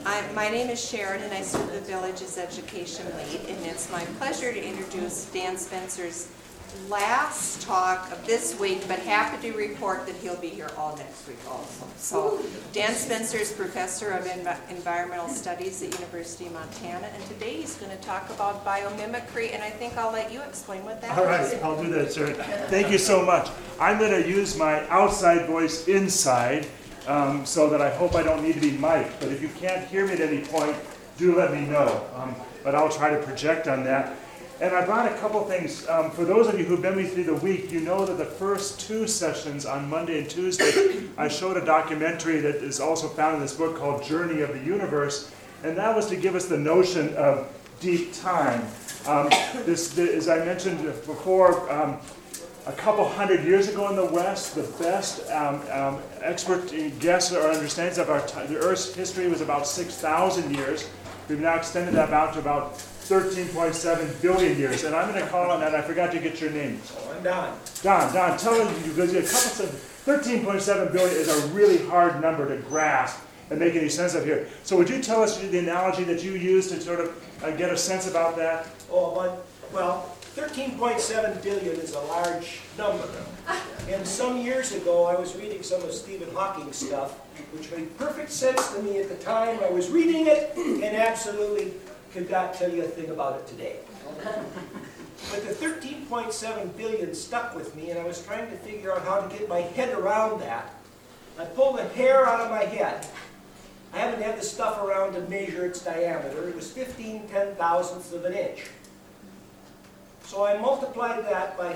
My name is Sharon, and I serve the village's education lead, and it's my pleasure to introduce Dan Spencer's last talk of this week, but happy to report that he'll be here all next week also. So Dan Spencer is Professor of Environmental Studies at University of Montana, and today he's going to talk about biomimicry, and I think I'll let you explain what that is. All right, I'll do that, sir. Thank you so much. I'm going to use my outside voice inside, so that I hope I don't need to be mic'd. But if you can't hear me at any point, do let me know. But I'll try to project on that. And I brought a couple things. For those of you who've been with me through the week, you know that the first two sessions on Monday and Tuesday, I showed a documentary that is also found in this book called Journey of the Universe. And that was to give us the notion of deep time. As I mentioned before, a couple hundred years ago in the West, the best expert guess or understandings of the Earth's history was about 6,000 years. We've now extended that out to about 13.7 billion years. And I'm going to call on that. I forgot to get your name. Oh, I'm Don. Don, tell me, because 13.7 billion is a really hard number to grasp and make any sense of here. So would you tell us the analogy that you used to sort of get a sense about that? Well, 13.7 billion is a large number. And some years ago, I was reading some of Stephen Hawking's stuff, which made perfect sense to me at the time I was reading it, and absolutely could not tell you a thing about it today. But the 13.7 billion stuck with me, and I was trying to figure out how to get my head around that. I pulled a hair out of my head. I haven't had the stuff around to measure its diameter. It was 15/10,000ths of an inch. So I multiplied that by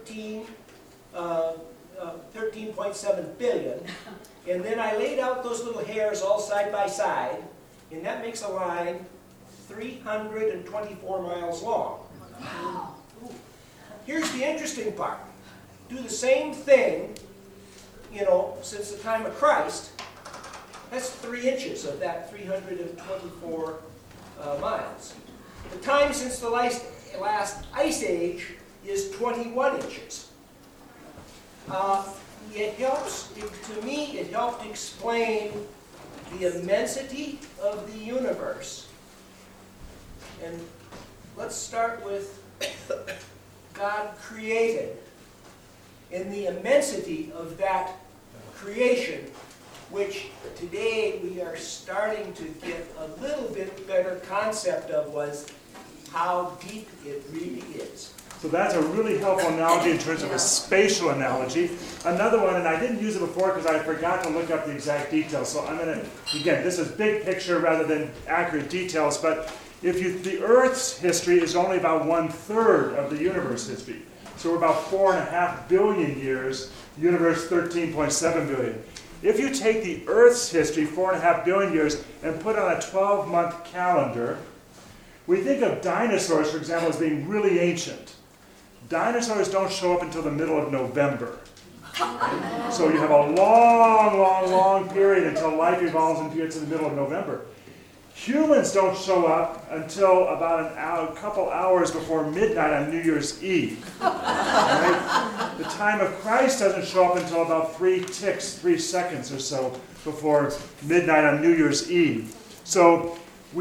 13.7 billion, and then I laid out those little hairs all side by side, and that makes a line 324 miles long. Wow. Here's the interesting part. Do the same thing, since the time of Christ. That's 3 inches of that 324 miles. The time since the last ice age is 21 inches. It helped explain the immensity of the universe. And let's start with God created. And the immensity of that creation, which today we are starting to get a little bit better concept of, was how deep it really is. So that's a really helpful analogy in terms of a spatial analogy. Another one, and I didn't use it before because I forgot to look up the exact details. So I'm going to, again, this is big picture rather than accurate details, but the Earth's history is only about 1/3 of the universe history. So we're about 4.5 billion years, universe 13.7 billion. If you take the Earth's history, 4.5 billion years, and put on a 12-month calendar, we think of dinosaurs, for example, as being really ancient. Dinosaurs don't show up until the middle of November. So you have a long period until life evolves and gets to the middle of November. Humans don't show up until about a couple hours before midnight on New Year's Eve. Right? The time of Christ doesn't show up until about 3 seconds or so before midnight on New Year's Eve. So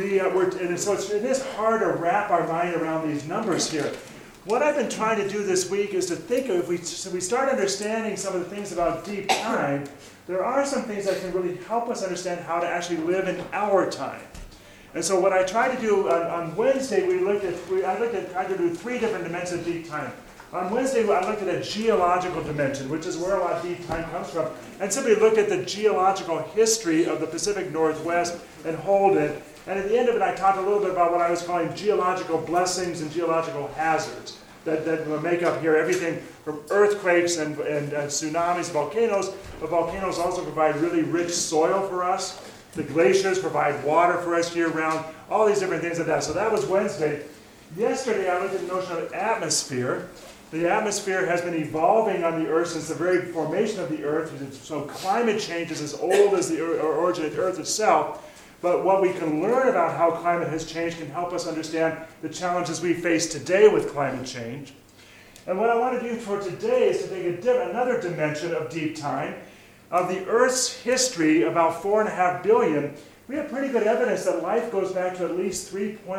it is hard to wrap our mind around these numbers here. What I've been trying to do this week is to think of, if we start understanding some of the things about deep time, there are some things that can really help us understand how to actually live in our time. And so what I tried to do on Wednesday, I tried to do 3 different dimensions of deep time. On Wednesday, I looked at a geological dimension, which is where a lot of deep time comes from, and simply looked at the geological history of the Pacific Northwest and Holden. And at the end of it, I talked a little bit about what I was calling geological blessings and geological hazards that make up here everything from earthquakes and tsunamis, volcanoes. But volcanoes also provide really rich soil for us. The glaciers provide water for us year-round. All these different things like that. So that was Wednesday. Yesterday, I looked at the notion of atmosphere. The atmosphere has been evolving on the Earth since the very formation of the Earth. So climate change is as old as the origin of the Earth itself. But what we can learn about how climate has changed can help us understand the challenges we face today with climate change. And what I want to do for today is to take another dimension of deep time, of the Earth's history, about 4.5 billion. we have pretty good evidence that life goes back to at least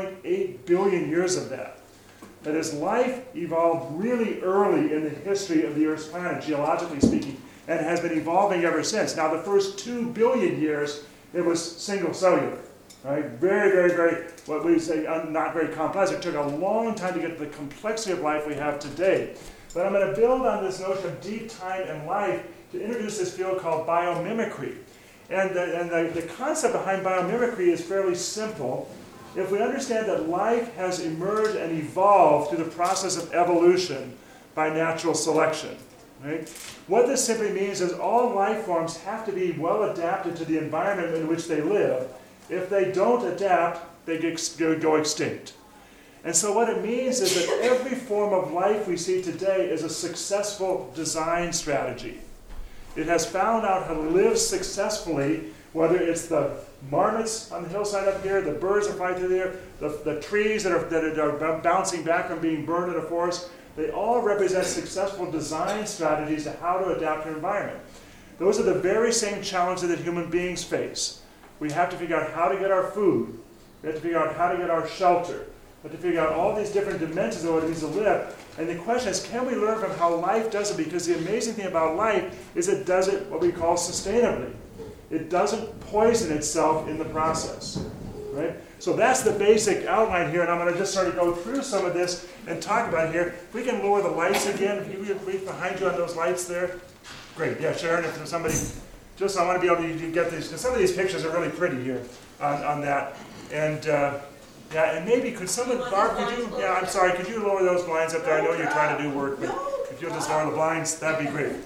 3.8 billion years of that. That is, life evolved really early in the history of the Earth's planet, geologically speaking, and has been evolving ever since. Now, the first 2 billion years, it was single cellular, right? Very, very, very, what we say, not very complex. It took a long time to get to the complexity of life we have today. But I'm going to build on this notion of deep time and life to introduce this field called biomimicry. And the concept behind biomimicry is fairly simple. If we understand that life has emerged and evolved through the process of evolution by natural selection, right? What this simply means is all life forms have to be well adapted to the environment in which they live. If they don't adapt, they go extinct. And so what it means is that every form of life we see today is a successful design strategy. It has found out how to live successfully, whether it's the marmots on the hillside up here, the birds that fly through there, the trees that are bouncing back from being burned in a forest. They all represent successful design strategies to how to adapt to environment. Those are the very same challenges that human beings face. We have to figure out how to get our food. We have to figure out how to get our shelter. We have to figure out all these different dimensions of what it means to live. And the question is, can we learn from how life does it? Because the amazing thing about life is it does it what we call sustainably. It doesn't poison itself in the process, right? So that's the basic outline here, and I'm going to just sort of go through some of this and talk about it here. If we can lower the lights again, if you could reach behind you on those lights there. Great, yeah, Sharon, if there's somebody, just I want to be able to get these, because some of these pictures are really pretty here on that. And yeah, and maybe could someone, Barb, could you, yeah, I'm sorry, could you lower those blinds up there? I know you're trying to do work, but if you'll just lower the blinds, that'd be great.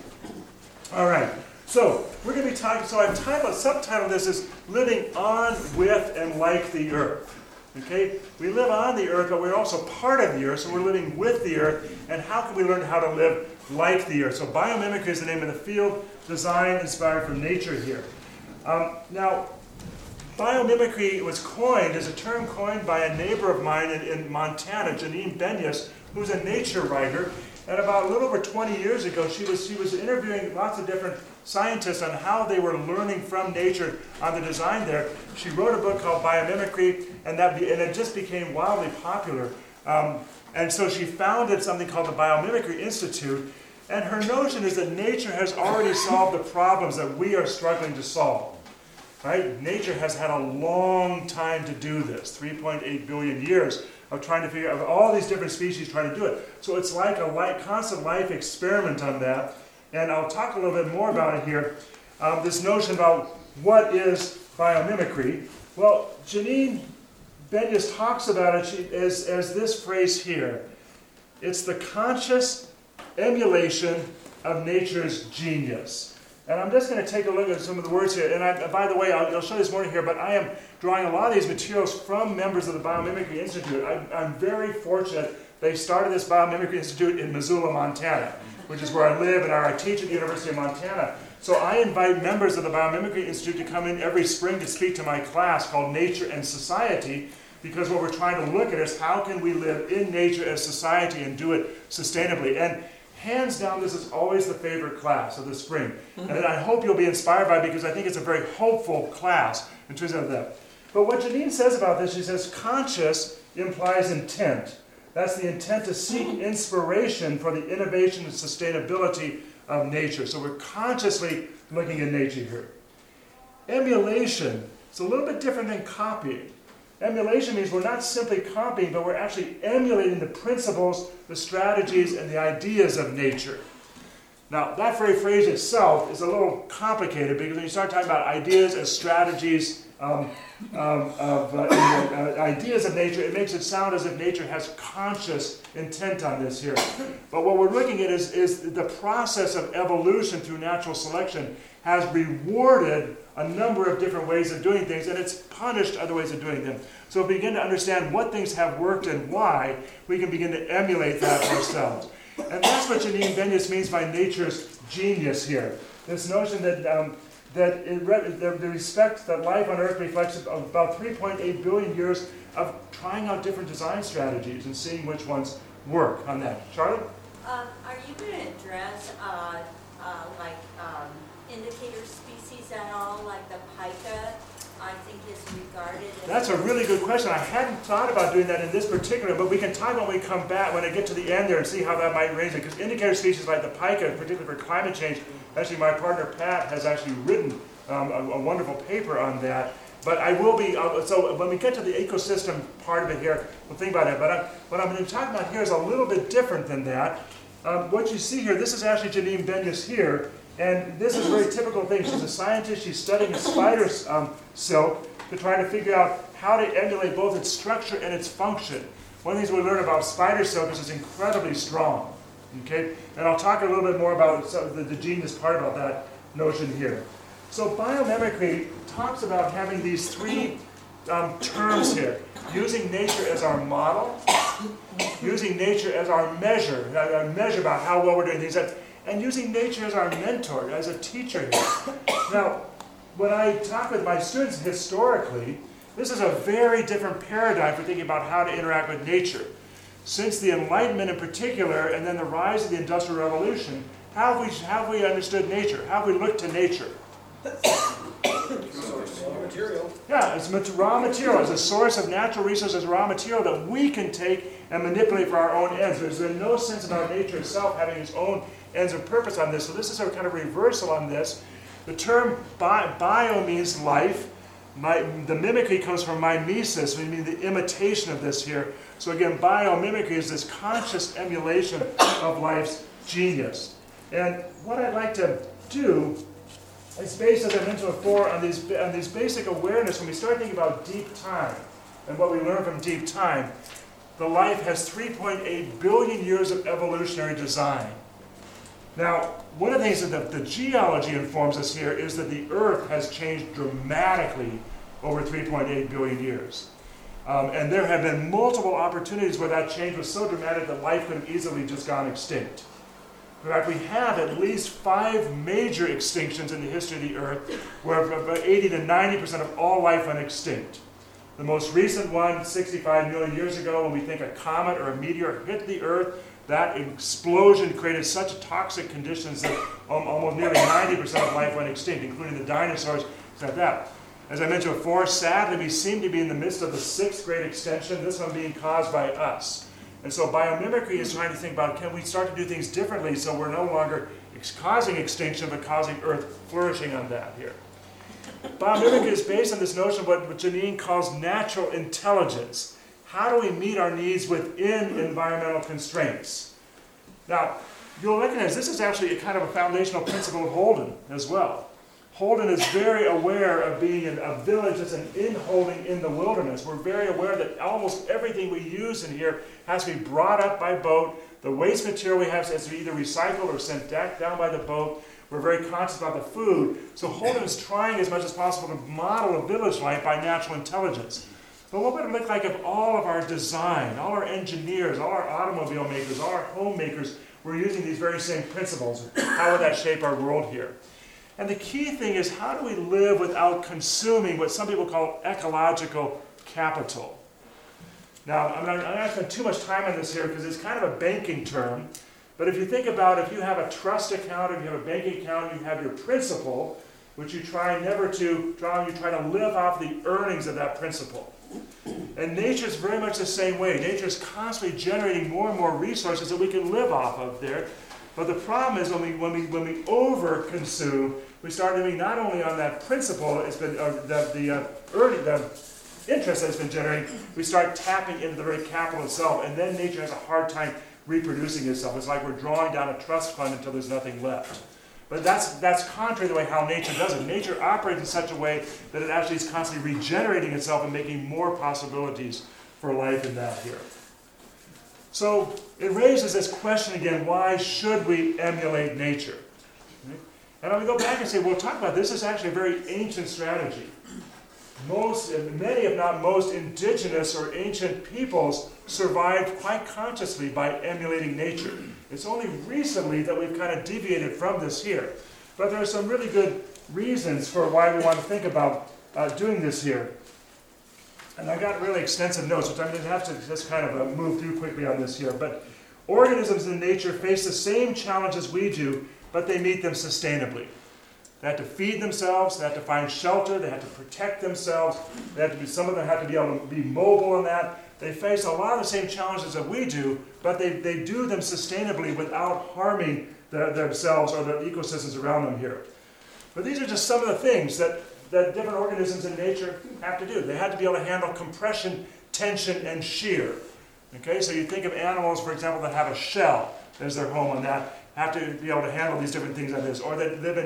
All right. So, we're going to be talking, so I've subtitled this as Living On, With, and Like the Earth. Okay? We live on the Earth, but we're also part of the Earth, so we're living with the Earth, and how can we learn how to live like the Earth? So biomimicry is the name of the field, design inspired from nature here. Now, biomimicry was coined as a term coined by a neighbor of mine in Montana, Janine Benyus, who's a nature writer, and about a little over 20 years ago, she was interviewing lots of different scientists on how they were learning from nature on the design there. She wrote a book called Biomimicry, and it just became wildly popular. And so she founded something called the Biomimicry Institute, and her notion is that nature has already solved the problems that we are struggling to solve. Right? Nature has had a long time to do this, 3.8 billion years of trying to figure out all these different species trying to do it. So it's like a constant life experiment on that. And I'll talk a little bit more about it here. This notion about what is biomimicry. Well, Janine Benyus talks about it as this phrase here. It's the conscious emulation of nature's genius. And I'm just going to take a look at some of the words here. And by the way, I'll show you this morning here, but I am drawing a lot of these materials from members of the Biomimicry Institute. I'm very fortunate they started this Biomimicry Institute in Missoula, Montana, which is where I live and I teach at the University of Montana. So I invite members of the Biomimicry Institute to come in every spring to speak to my class called Nature and Society, because what we're trying to look at is how can we live in nature as society and do it sustainably. And hands down, this is always the favorite class of the spring. And I hope you'll be inspired by it because I think it's a very hopeful class in terms of that. But what Janine says about this, she says conscious implies intent. That's the intent to seek inspiration for the innovation and sustainability of nature. So we're consciously looking at nature here. Emulation is a little bit different than copying. Emulation means we're not simply copying, but we're actually emulating the principles, the strategies, and the ideas of nature. Now, that very phrase itself is a little complicated because when you start talking about ideas and strategies ideas of nature, it makes it sound as if nature has conscious intent on this here. But what we're looking at is the process of evolution through natural selection has rewarded a number of different ways of doing things, and it's punished other ways of doing them. So if we begin to understand what things have worked and why, we can begin to emulate that ourselves. And that's what Janine Benyus means by nature's genius here. This notion that the respect that life on Earth reflects about 3.8 billion years of trying out different design strategies and seeing which ones work on that. Charlotte? Are you going to address indicator species at all, like the pika? I think is regarded as? That's a really good question. I hadn't thought about doing that in this particular, but we can talk when we come back, when I get to the end there and see how that might range it. Because indicator species like the pika, particularly for climate change, actually my partner Pat has actually written a wonderful paper on that. But I will be, so when we get to the ecosystem part of it here, we'll think about it. But what I'm going to talk about here is a little bit different than that. What you see here, this is actually Janine Benyus here, and this is a very typical thing. She's a scientist, she's studying a spider silk to try to figure out how to emulate both its structure and its function. One of the things we learn about spider silk is it's incredibly strong. Okay? And I'll talk a little bit more about the genius part about that notion here. So biomimicry talks about having these three terms here. Using nature as our model, using nature as our measure about how well we're doing things, and using nature as our mentor, as a teacher here. Now, when I talk with my students historically, this is a very different paradigm for thinking about how to interact with nature. Since the Enlightenment in particular, and then the rise of the Industrial Revolution, how have we understood nature? How have we looked to nature? Raw material. Yeah, it's raw material, as a source of natural resources, raw material that we can take and manipulate for our own ends. There's no sense about nature itself having its own ends and purpose on this. So this is a kind of reversal on this. The term bio means life. The mimicry comes from mimesis, we mean the imitation of this here. So again, biomimicry is this conscious emulation of life's genius. And what I'd like to do is based, as I mentioned before, on these basic awareness. When we start thinking about deep time and what we learn from deep time, the life has 3.8 billion years of evolutionary design. Now, one of the things that the geology informs us here is that the Earth has changed dramatically over 3.8 billion years. And there have been multiple opportunities where that change was so dramatic that life could have easily just gone extinct. In fact, we have at least 5 major extinctions in the history of the Earth where about 80 to 90% of all life went extinct. The most recent one, 65 million years ago, when we think a comet or a meteor hit the Earth, that explosion created such toxic conditions that almost nearly 90% of life went extinct, including the dinosaurs, like that. As I mentioned before, sadly, we seem to be in the midst of the 6th great extinction, this one being caused by us. And so biomimicry is trying to think about, can we start to do things differently so we're no longer causing extinction, but causing Earth flourishing on that here. Biomimicry is based on this notion of what Janine calls natural intelligence. How do we meet our needs within environmental constraints? Now, you'll recognize this is actually a kind of a foundational principle of Holden as well. Holden is very aware of being a village that's an inholding in the wilderness. We're very aware that almost everything we use in here has to be brought up by boat. The waste material we have has to be either recycled or sent down by the boat. We're very conscious about the food. So Holden is trying as much as possible to model a village life by natural intelligence. But what would it look like if all of our design, all our engineers, all our automobile makers, all our homemakers were using these very same principles? How would that shape our world here? And the key thing is, how do we live without consuming what some people call ecological capital? Now, I'm not going to spend too much time on this here because it's kind of a banking term. But if you think about if you have a trust account, if you have a banking account, you have your principal, which you try never to draw, you try to live off the earnings of that principal. And nature is very much the same way. Nature is constantly generating more and more resources that we can live off of there. But the problem is when we over-consume, we start living not only on that principle, it's been the interest that it's been generating, we start tapping into the very capital itself, and then nature has a hard time reproducing itself. It's like we're drawing down a trust fund until there's nothing left. But that's contrary to the way how nature does it. Nature operates in such a way that it actually is constantly regenerating itself and making more possibilities for life in that here. So it raises this question again, why should we emulate nature? And when we go back and say, we'll talk about this is actually a very ancient strategy. Many, if not most, indigenous or ancient peoples survived quite consciously by emulating nature. It's only recently that we've kind of deviated from this here. But there are some really good reasons for why we want to think about doing this here. And I got really extensive notes, which I'm going to have to just kind of move through quickly on this here. But organisms in nature face the same challenges we do, but they meet them sustainably. They have to feed themselves, they have to find shelter, they have to protect themselves, some of them have to be able to be mobile in that. They face a lot of the same challenges that we do, but they do them sustainably without harming themselves or the ecosystems around them here. But these are just some of the things that different organisms in nature have to do. They have to be able to handle compression, tension, and shear. Okay, so you think of animals, for example, that have a shell as their home on that, have to be able to handle these different things like this, or that live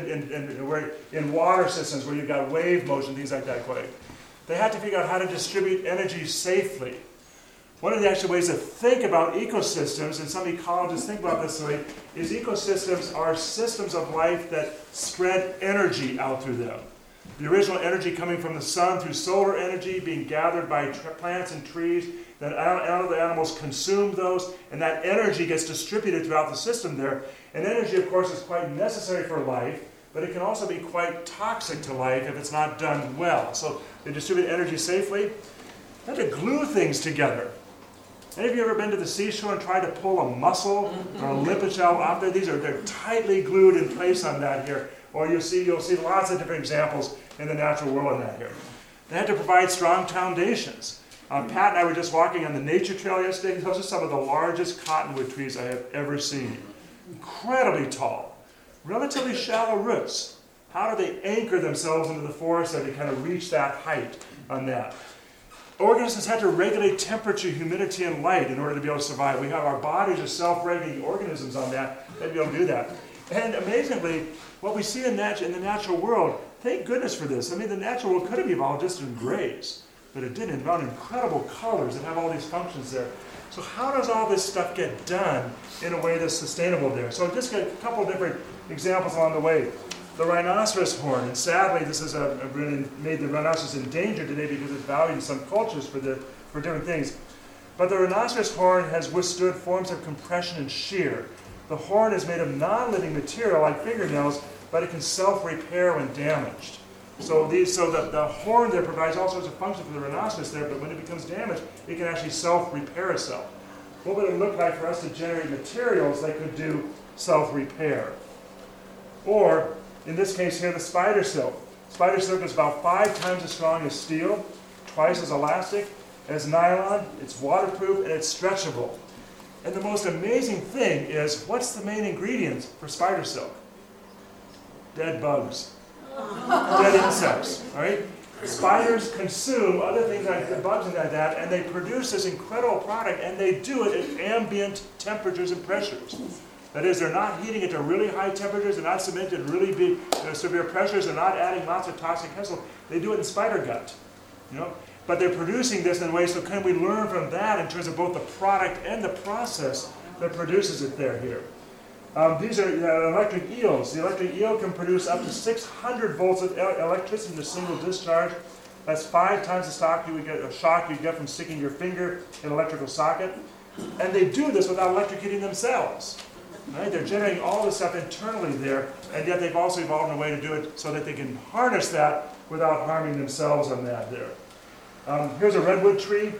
in water systems where you've got wave motion, things like that. They have to figure out how to distribute energy safely. One of the actual ways to think about ecosystems, and some ecologists think about this way, is ecosystems are systems of life that spread energy out through them. The original energy coming from the sun through solar energy being gathered by plants and trees, then other animals consume those, and that energy gets distributed throughout the system there. And energy, of course, is quite necessary for life, but it can also be quite toxic to life if it's not done well. So they distribute energy safely. They have to glue things together. Any of you ever been to the seashore and tried to pull a mussel or a limpet shell out there? They're tightly glued in place on that here. Or you'll see lots of different examples in the natural world on that here. They had to provide strong foundations. Pat and I were just walking on the nature trail yesterday. Those are some of the largest cottonwood trees I have ever seen. Incredibly tall, relatively shallow roots. How do they anchor themselves into the forest so they kind of reach that height on that? Organisms had to regulate temperature, humidity, and light in order to be able to survive. We have our bodies are self-regulating organisms on that. They'd be able to do that. And amazingly, what we see in the natural world, thank goodness for this. I mean, the natural world could have evolved just in grays, but it didn't. It found incredible colors that have all these functions there. So how does all this stuff get done in a way that's sustainable there? So just a couple of different examples along the way. The rhinoceros horn, and sadly this has really made the rhinoceros endangered today because it's valued in some cultures for different things. But the rhinoceros horn has withstood forms of compression and shear. The horn is made of non-living material like fingernails, but it can self-repair when damaged. So the horn there provides all sorts of functions for the rhinoceros there, but when it becomes damaged, it can actually self-repair itself. What would it look like for us to generate materials that could do self-repair? Or, in this case here, the spider silk. Spider silk is about 5 times as strong as steel, twice as elastic as nylon, it's waterproof, and it's stretchable. And the most amazing thing is, what's the main ingredient for spider silk? Dead bugs. Dead insects, all right? Spiders consume other things like bugs and like that, and they produce this incredible product, and they do it at ambient temperatures and pressures. That is, they're not heating it to really high temperatures, they're not submitted to really big, severe pressures, they're not adding lots of toxic chemicals. They do it in spider gut, you know? But they're producing this in ways, so can we learn from that in terms of both the product and the process that produces it here? These are electric eels. The electric eel can produce up to 600 volts of electricity in a single discharge. That's 5 times the shock you get from sticking your finger in an electrical socket. And they do this without electrocuting themselves. Right? They're generating all this stuff internally there, and yet they've also evolved in a way to do it so that they can harness that without harming themselves on that there. Here's a redwood tree.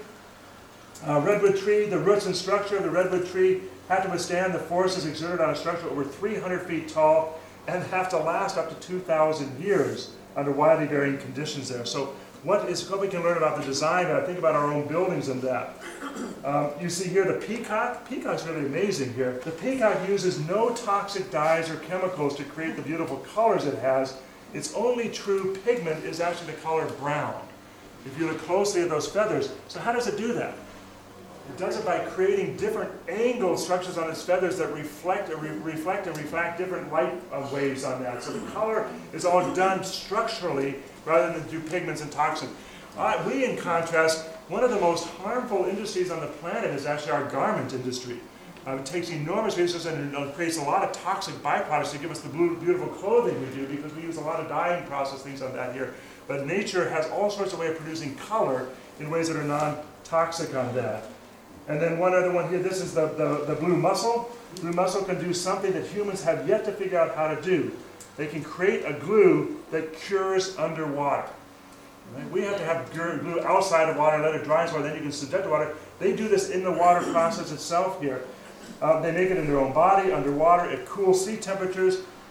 The roots and structure of the redwood tree have to withstand the forces exerted on a structure over 300 feet tall and have to last up to 2,000 years under widely varying conditions there. So what we can learn about the design, think about our own buildings and that. You see here the peacock. Peacock's really amazing here. The peacock uses no toxic dyes or chemicals to create the beautiful colors it has. Its only true pigment is actually the color brown. If you look closely at those feathers, so how does it do that? It does it by creating different angled structures on its feathers that reflect and refract different light waves on that. So the color is all done structurally rather than through pigments and toxins. We, in contrast, one of the most harmful industries on the planet is actually our garment industry. It takes enormous resources and it creates a lot of toxic byproducts to give us the beautiful clothing we do because we use a lot of dyeing process things on that here. But nature has all sorts of ways of producing color in ways that are non-toxic on that. And then one other one here, this is the blue mussel. Blue mussel can do something that humans have yet to figure out how to do. They can create a glue that cures underwater. Right? We have to have glue outside of water, let it dry as well, then you can subject the water. They do this in the water process itself here. They make it in their own body, underwater, at cool sea temperatures.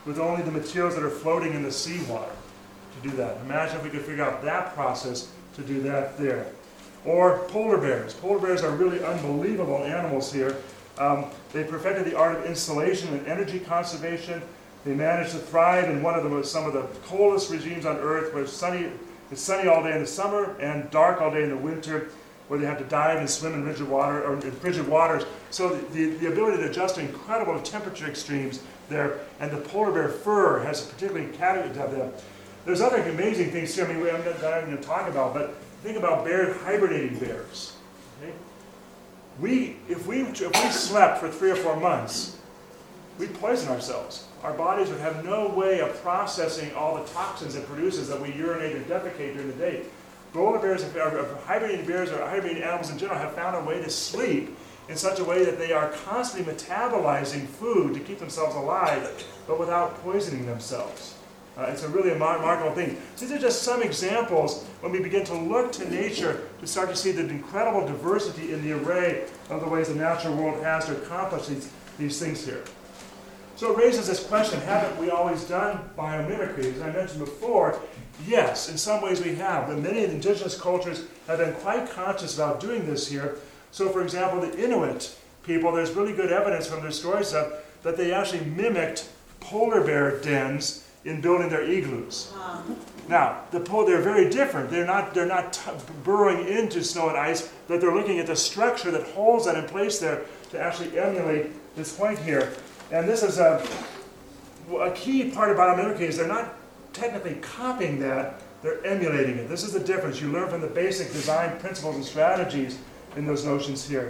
with only the materials that are floating in the seawater to do that. Imagine if we could figure out that process to do that there. Or polar bears. Polar bears are really unbelievable animals here. They perfected the art of insulation and energy conservation. They managed to thrive in some of the coldest regimes on Earth, where it's sunny all day in the summer and dark all day in the winter, where they have to dive and swim in rigid water or in frigid waters. So the ability to adjust to incredible temperature extremes there, and the polar bear fur has a particularly category of them. There's other amazing things here. I mean, I'm not going to talk about, but think about hibernating bears. Okay? If we slept for 3 or 4 months, we'd poison ourselves. Our bodies would have no way of processing all the toxins it produces that we urinate and defecate during the day. Polar bears, hibernating bears, or hibernating animals in general, have found a way to sleep in such a way that they are constantly metabolizing food to keep themselves alive, but without poisoning themselves. It's a really remarkable thing. So these are just some examples when we begin to look to nature to start to see the incredible diversity in the array of the ways the natural world has to accomplish these things here. So it raises this question, haven't we always done biomimicry? As I mentioned before, yes, in some ways we have, but many of the indigenous cultures have been quite conscious about doing this here. So for example, the Inuit people, there's really good evidence from their stories that they actually mimicked polar bear dens in building their igloos. Now, they're very different. They're not burrowing into snow and ice, but they're looking at the structure that holds that in place there to actually emulate this point here. And this is a key part of biomimicry is they're not technically copying that, they're emulating it. This is the difference. You learn from the basic design principles and strategies in those notions here.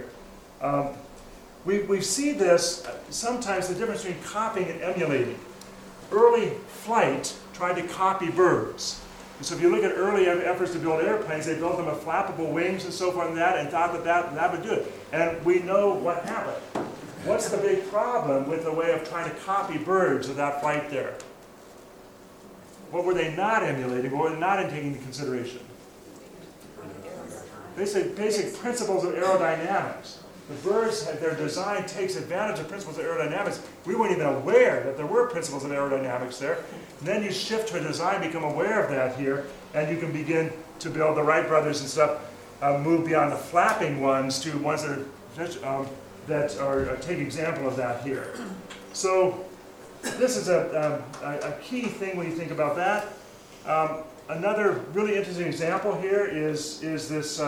We see this sometimes, the difference between copying and emulating. Early flight tried to copy birds. And so if you look at early efforts to build airplanes, they built them with flappable wings and so forth and thought that would do it. And we know what happened. What's the big problem with the way of trying to copy birds with that flight there? What were they not emulating? What were they not taking into consideration? Basic principles of aerodynamics. The birds, their design takes advantage of principles of aerodynamics. We weren't even aware that there were principles of aerodynamics there. And then you shift to a design, become aware of that here, and you can begin to build the Wright brothers and stuff, move beyond the flapping ones to ones that are take example of that here. So this is a key thing when you think about that. Another really interesting example here is this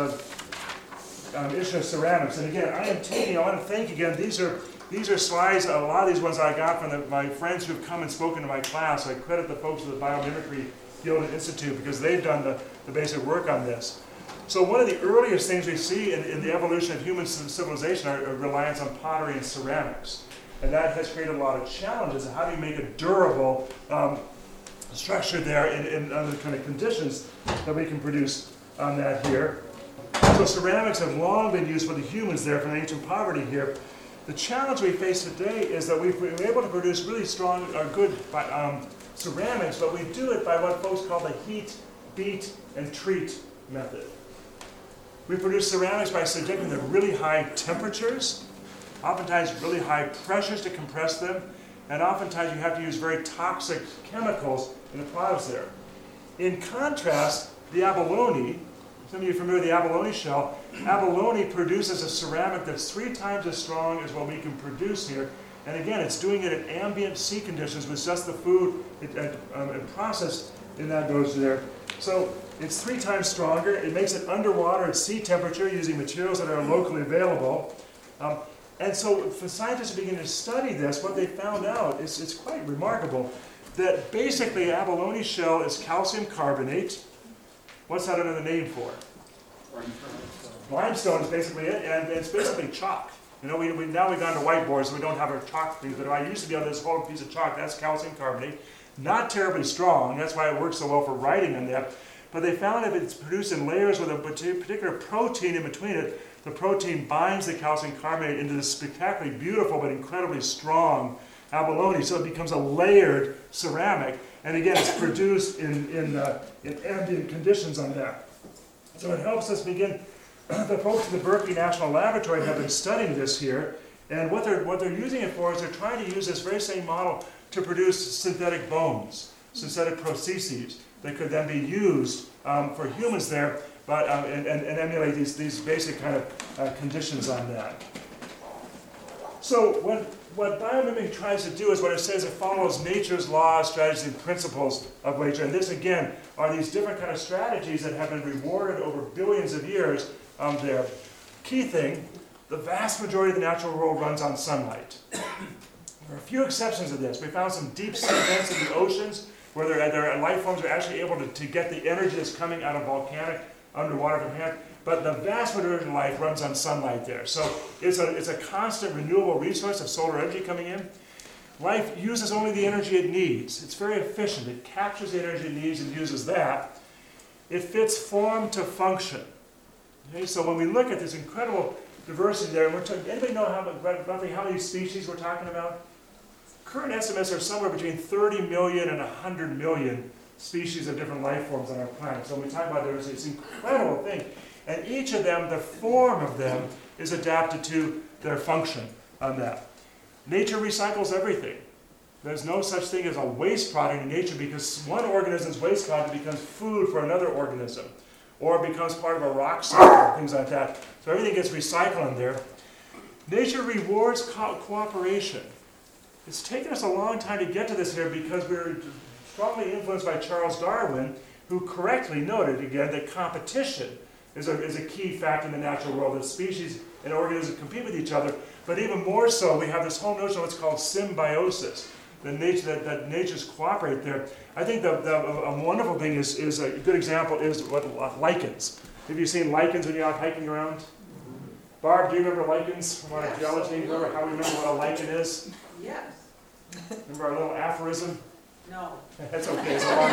issue of ceramics. And again, I want to thank again, these are slides, a lot of these ones I got from my friends who've come and spoken to my class. I credit the folks at the Biomimicry Guild and Institute because they've done the basic work on this. So one of the earliest things we see in the evolution of human civilization are reliance on pottery and ceramics. And that has created a lot of challenges. How do you make a durable structure there in under the kind of conditions that we can produce on that here? So ceramics have long been used for the humans there from ancient poverty here. The challenge we face today is that we've been able to produce really strong or good ceramics, but we do it by what folks call the heat, beat, and treat method. We produce ceramics by subjecting them to really high temperatures, oftentimes really high pressures to compress them, and oftentimes you have to use very toxic chemicals in the products there. In contrast, the abalone, some of you are familiar with the abalone shell, abalone produces a ceramic that's 3 times as strong as what we can produce here. And again, it's doing it in ambient sea conditions with just the food and process in that goes there. So it's 3 times stronger. It makes it underwater at sea temperature using materials that are locally available. And so for scientists to begin to study this, what they found out is it's quite remarkable that basically abalone shell is calcium carbonate. What's that another name for? Limestone is basically it, and it's basically chalk. You know, now we've gone to whiteboards, so we don't have our chalk things, but I used to be on this whole piece of chalk, that's calcium carbonate. Not terribly strong, that's why it works so well for writing on that. But they found if it's produced in layers with a particular protein in between it, the protein binds the calcium carbonate into this spectacularly beautiful but incredibly strong abalone, so it becomes a layered ceramic. And again, it's produced in ambient conditions on that. So it helps us begin. The folks at the Berkeley National Laboratory have been studying this here, and what they're using it for is they're trying to use this very same model to produce synthetic bones, synthetic prostheses that could then be used for humans there, but and emulate these basic kind of conditions on that. So what biomimicry tries to do is what it says, it follows nature's laws, strategies, and principles of nature. And this, again, are these different kind of strategies that have been rewarded over billions of years there. Key thing, the vast majority of the natural world runs on sunlight. There are a few exceptions to this. We found some deep sea vents in the oceans where their life forms are actually able to get the energy that's coming out of volcanic underwater volcanic. But the vast majority of life runs on sunlight there. So it's a constant renewable resource of solar energy coming in. Life uses only the energy it needs. It's very efficient. It captures the energy it needs and uses that. It fits form to function. Okay, so when we look at this incredible diversity there, and anybody know roughly how many species we're talking about? Current estimates are somewhere between 30 million and 100 million species of different life forms on our planet. So when we talk about diversity, it's an incredible thing. And each of them, the form of them, is adapted to their function on that. Nature recycles everything. There's no such thing as a waste product in nature because one organism's waste product becomes food for another organism or becomes part of a rock cycle, things like that. So everything gets recycled in there. Nature rewards cooperation. It's taken us a long time to get to this here because we're strongly influenced by Charles Darwin, who correctly noted, again, that competition is a key factor in the natural world. That species and organisms compete with each other, but even more so, we have this whole notion of what's called symbiosis, that natures cooperate there. I think a wonderful thing is a good example is what lichens. Have you seen lichens when you're out hiking around? Barb, do you remember lichens from our geology? Do you remember how we remember what a lichen is? Yes. Remember our little aphorism? No. That's okay, it's a long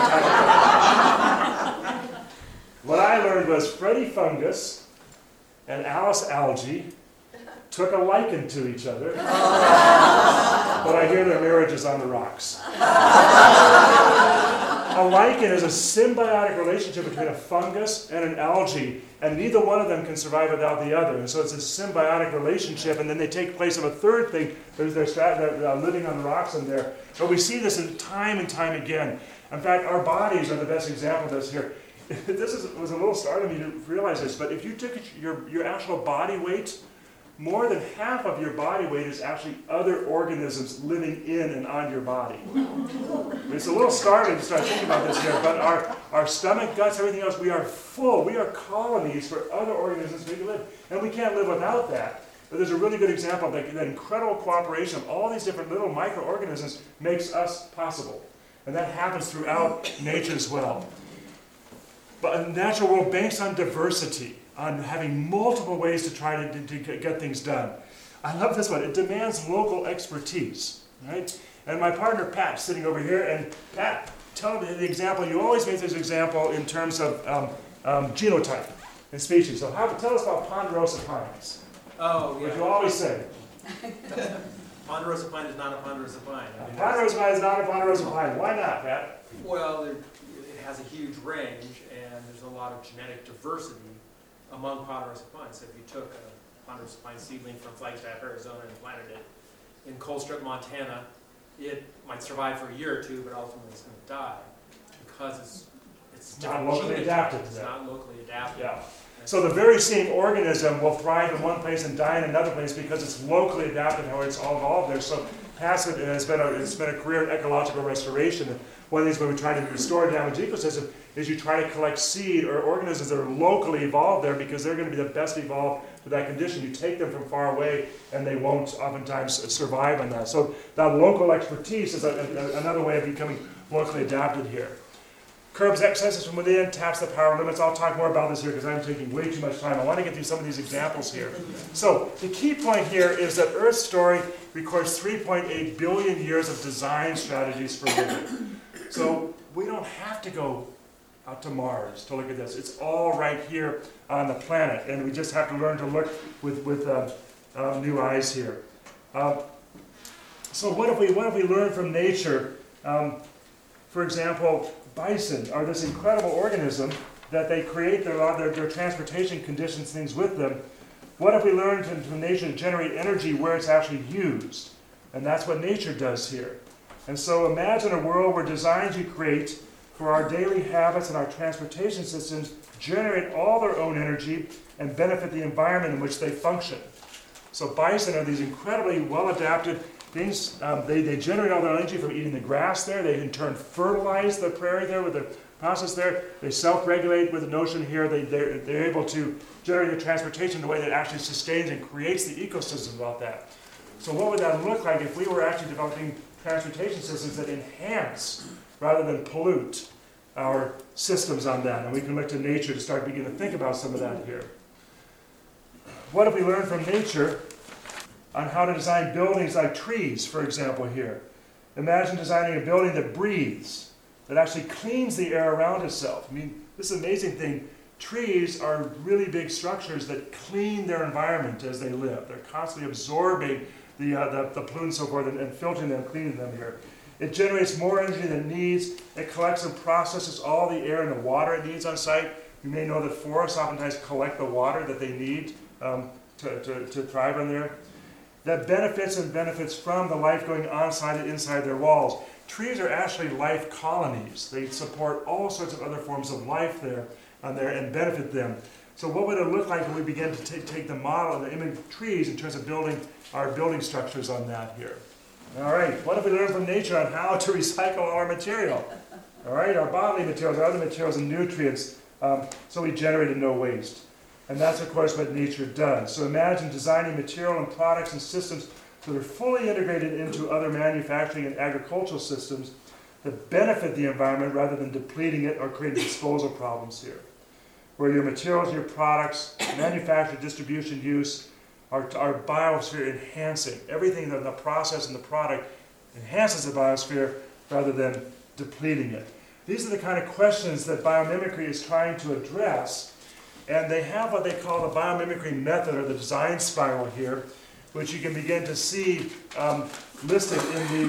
time ago. What I learned was Freddie Fungus and Alice Algae took a liken to each other, but I hear their marriage is on the rocks. A lichen is a symbiotic relationship between a fungus and an algae, and neither one of them can survive without the other. And so it's a symbiotic relationship, and then they take place of a third thing. They're living on the rocks in there. But we see this time and time again. In fact, our bodies are the best example of this here. Was a little startling to me to realize this, but if you took your actual body weight, more than half of your body weight is actually other organisms living in and on your body. It's a little startling to start thinking about this here, but our stomach, guts, everything else, we are full. We are colonies for other organisms we can live. And we can't live without that. But there's a really good example of that incredible cooperation of all these different little microorganisms makes us possible. And that happens throughout nature as well. But a natural world banks on diversity, on having multiple ways to try to get things done. I love this one. It demands local expertise, right? And my partner, Pat, sitting over here. And Pat, tell me the example. You always make this example in terms of genotype and species. So tell us about ponderosa pines. Oh, yeah. What you always say. Ponderosa pine is not a ponderosa pine. I mean, Ponderosa pine is not a ponderosa pine. Why not, Pat? well, it has a huge range, and there's a lot of genetic diversity among ponderosa pines. So if you took a ponderosa pine seedling from Flagstaff, Arizona, and planted it in Colstrip, Montana, it might survive for a year or two, but ultimately it's going to die because it's Not locally adapted to It's that. not locally adapted. Yeah. So the very same organism will thrive in one place and die in another place because it's locally adapted how it's all evolved there. So PASSIT has been a career in ecological restoration. And one of the things when we try to restore a damaged ecosystem is you try to collect seed or organisms that are locally evolved there because they're going to be the best evolved for that condition. You take them from far away and they won't oftentimes survive on that. So that local expertise is another way of becoming locally adapted here. Curbs excesses from within, taps the power limits. I'll talk more about this here because I'm taking way too much time. I want to get through some of these examples here. So the key point here is that Earth's story records 3.8 billion years of design strategies for living. So we don't have to go out to Mars to look at this. It's all right here on the planet, and we just have to learn to look with new eyes here. So what if we learn from nature? For example, bison are this incredible organism that they create their transportation conditions, things with them. What if we learn from nature to generate energy where it's actually used? And that's what nature does here. And so imagine a world where designs you create for our daily habits and our transportation systems generate all their own energy and benefit the environment in which they function. So bison are these incredibly well-adapted things. They generate all their energy from eating the grass there. They in turn fertilize the prairie there with the process there. They self-regulate with the notion here. They're able to generate the transportation in a way that actually sustains and creates the ecosystem about that. So what would that look like if we were actually developing transportation systems that enhance rather than pollute our systems on that? And we can look to nature to start beginning to think about some of that here. What if we learn from nature on how to design buildings like trees, for example, here? Imagine designing a building that breathes, that actually cleans the air around itself. I mean, this is an amazing thing. Trees are really big structures that clean their environment as they live. They're constantly absorbing the pollutants and so forth and filtering them, cleaning them here. It generates more energy than it needs. It collects and processes all the air and the water it needs on site. You may know that forests oftentimes collect the water that they need to thrive in there. That benefits from the life going on site and inside their walls. Trees are actually life colonies. They support all sorts of other forms of life there and benefit them. So what would it look like when we begin to take the model and the image of trees in terms of building our building structures on that here? All right, what if we learn from nature on how to recycle all our material? All right, our bodily materials, our other materials and nutrients, so we generate no waste. And that's, of course, what nature does. So imagine designing material and products and systems that are fully integrated into other manufacturing and agricultural systems that benefit the environment rather than depleting it or creating disposal problems here. Where your materials, your products, manufacture, distribution, use are biosphere enhancing. Everything in the process and the product enhances the biosphere rather than depleting it. These are the kind of questions that biomimicry is trying to address. And they have what they call the biomimicry method, or the design spiral here, which you can begin to see listed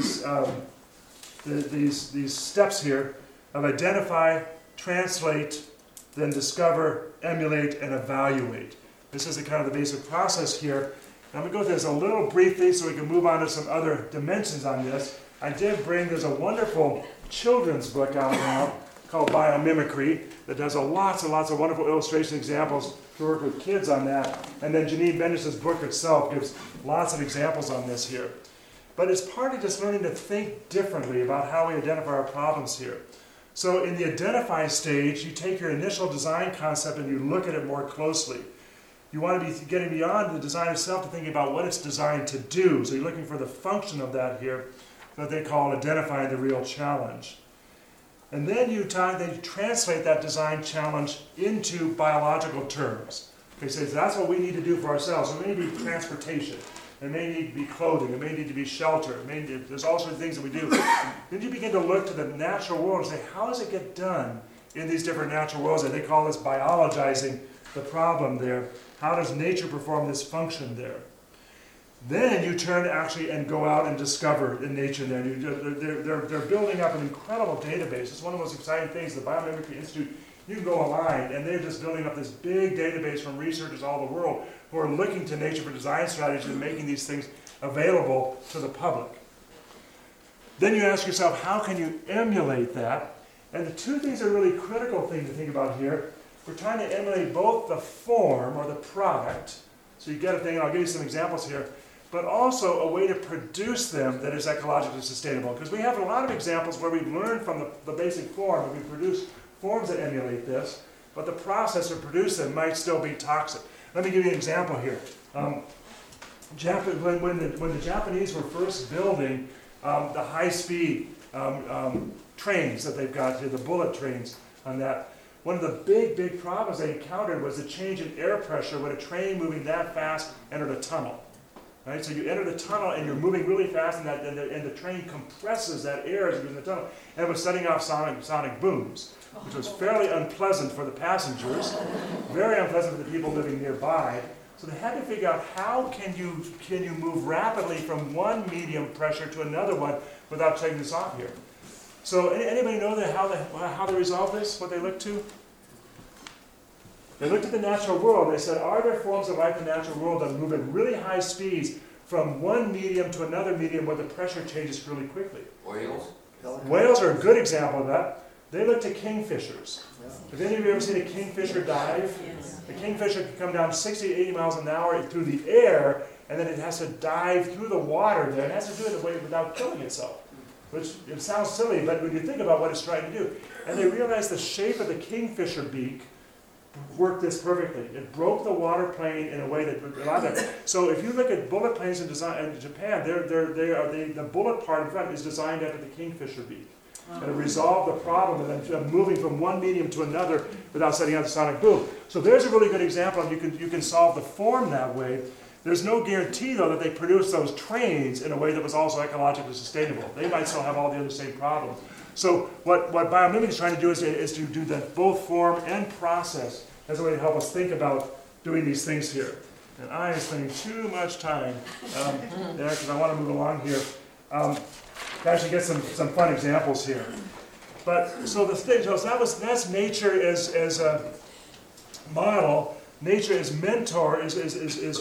in these steps here of identify, translate, then discover, emulate, and evaluate. This is the kind of the basic process here. I'm going to go through this a little briefly so we can move on to some other dimensions on this. I did bring, there's a wonderful children's book out now called Biomimicry that does lots and lots of wonderful illustration examples to work with kids on that. And then Janine Bendis' book itself gives lots of examples on this here. But it's partly just learning to think differently about how we identify our problems here. So in the identify stage, you take your initial design concept and you look at it more closely. You want to be getting beyond the design itself to thinking about what it's designed to do. So you're looking for the function of that here, that they call identifying the real challenge. And then you translate that design challenge into biological terms. Okay, so that's what we need to do for ourselves. It may be transportation. It may need to be clothing. It may need to be shelter. There's all sorts of things that we do. Then you begin to look to the natural world and say, how does it get done in these different natural worlds? And they call this biologizing the problem there. How does nature perform this function there? Then you turn actually and go out and discover in nature there. They're building up an incredible database. It's one of the most exciting things. The Biomimicry Institute, you can go online and they're just building up this big database from researchers all over the world who are looking to nature for design strategies and making these things available to the public. Then you ask yourself, how can you emulate that? And the two things are really critical thing to think about here. We're trying to emulate both the form or the product. So you get a thing, and I'll give you some examples here, but also a way to produce them that is ecologically sustainable. Because we have a lot of examples where we learn from the basic form, and we produce forms that emulate this, but the process of producing them might still be toxic. Let me give you an example here. When the Japanese were first building the high-speed trains that they've got here, the bullet trains on that, one of the big problems they encountered was the change in air pressure when a train moving that fast entered a tunnel. Right? So you enter the tunnel and you're moving really fast, and the train compresses that air as you're in the tunnel, and it was setting off sonic booms, which was fairly unpleasant for the passengers, very unpleasant for the people living nearby. So they had to figure out how can you move rapidly from one medium pressure to another one without taking this off here. So anybody know how they resolved this, what they looked to? They looked at the natural world and they said, are there forms of life in the natural world that move at really high speeds from one medium to another medium where the pressure changes really quickly. Whales? Whales are a good example of that. They look to kingfishers. Have any of you ever seen a kingfisher dive? The kingfisher can come down 60 to 80 miles an hour through the air, and then it has to dive through the water there. It has to do it in a way without killing itself, which it sounds silly, but when you think about what it's trying to do. And they realized the shape of the kingfisher beak worked this perfectly. It broke the water plane in a way that allowed that. So if you look at bullet planes in Japan, the bullet part in front is designed after the kingfisher beak. And it resolved the problem of them moving from one medium to another without setting out the sonic boom. So there's a really good example, and you can solve the form that way. There's no guarantee, though, that they produce those trains in a way that was also ecologically sustainable. They might still have all the other same problems. So what biomimicry is trying to do is to do that both form and process as a way to help us think about doing these things here. And I am spending too much time there because I want to move along here. To actually get some fun examples here. But so the thing, so that's nature as a model. Nature as mentor is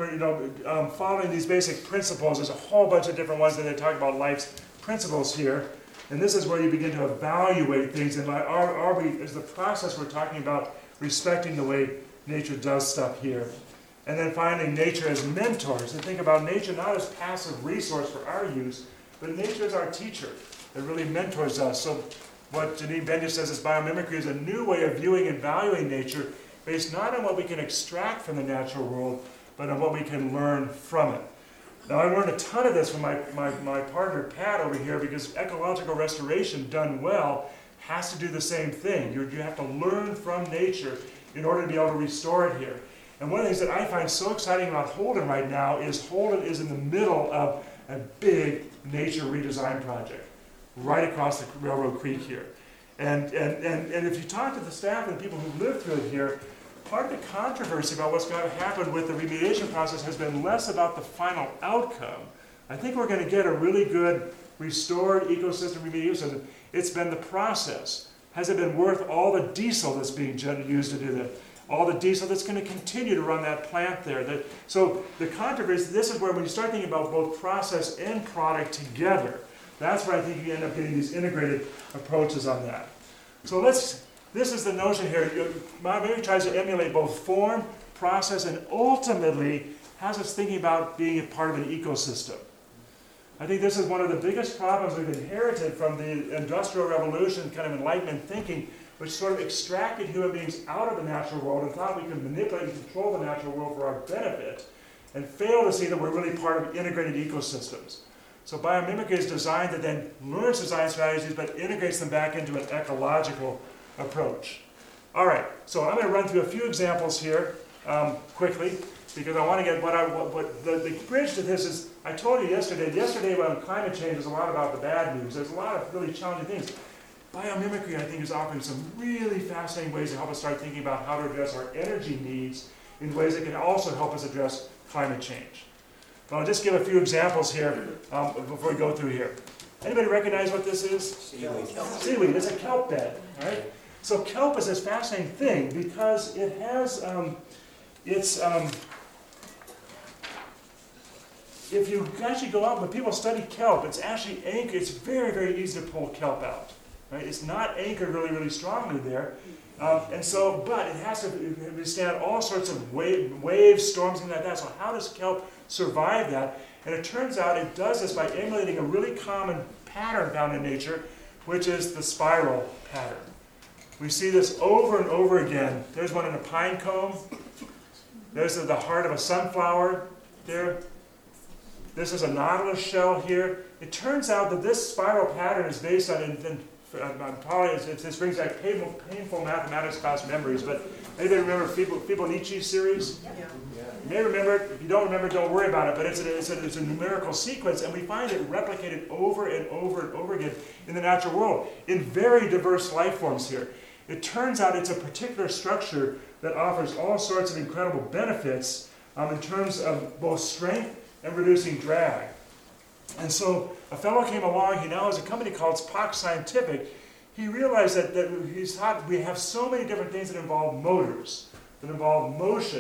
following these basic principles. There's a whole bunch of different ones that they talk about life's principles here. And this is where you begin to evaluate things. And is the process we're talking about respecting the way nature does stuff here. And then finally, nature as mentors. And think about nature not as passive resource for our use, but nature is our teacher. It really mentors us. So what Janine Benyus says is biomimicry is a new way of viewing and valuing nature based not on what we can extract from the natural world, but on what we can learn from it. Now, I learned a ton of this from my partner, Pat, over here, because ecological restoration done well has to do the same thing. You have to learn from nature in order to be able to restore it here. And one of the things that I find so exciting about Holden right now is Holden is in the middle of a big nature redesign project right across the Railroad Creek here. And if you talk to the staff and the people who live through it here, part of the controversy about what's going to happen with the remediation process has been less about the final outcome. I think we're going to get a really good restored ecosystem remediation. It's been the process. Has it been worth all the diesel that's being used to do that? All the diesel that's going to continue to run that plant there. So the controversy, this is where when you start thinking about both process and product together, that's where I think you end up getting these integrated approaches on that. So this is the notion here. Biomimicry tries to emulate both form, process, and ultimately has us thinking about being a part of an ecosystem. I think this is one of the biggest problems we've inherited from the Industrial Revolution, kind of Enlightenment thinking, which sort of extracted human beings out of the natural world and thought we could manipulate and control the natural world for our benefit, and failed to see that we're really part of integrated ecosystems. So biomimicry is designed to then learn design strategies, but integrates them back into an ecological approach. All right, so I'm going to run through a few examples here quickly, because I want to get what the bridge to this is. I told you yesterday when climate change was a lot about the bad news. There's a lot of really challenging things. Biomimicry, I think, is offering some really fascinating ways to help us start thinking about how to address our energy needs in ways that can also help us address climate change. But I'll just give a few examples here before we go through here. Anybody recognize what this is? Seaweed. Seaweed. It's a kelp bed, right? So kelp is this fascinating thing because it has, if you actually go out, when people study kelp, it's actually anchored. It's very, very easy to pull kelp out. Right? It's not anchored really, really strongly there. But it has to withstand all sorts of waves, storms, things like that. So how does kelp survive that? And it turns out it does this by emulating a really common pattern found in nature, which is the spiral pattern. We see this over and over again. There's one in a pine cone. There's the heart of a sunflower there. This is a nautilus shell here. It turns out that this spiral pattern is based on, this brings back painful mathematics class memories, but anybody remember Fibonacci series? Yeah. You may remember it. If you don't remember, don't worry about it, but it's a numerical sequence, and we find it replicated over and over and over again in the natural world in very diverse life forms here. It turns out it's a particular structure that offers all sorts of incredible benefits in terms of both strength and reducing drag. And so a fellow came along, he now has a company called Spock Scientific. He realized that he thought we have so many different things that involve motors, that involve motion,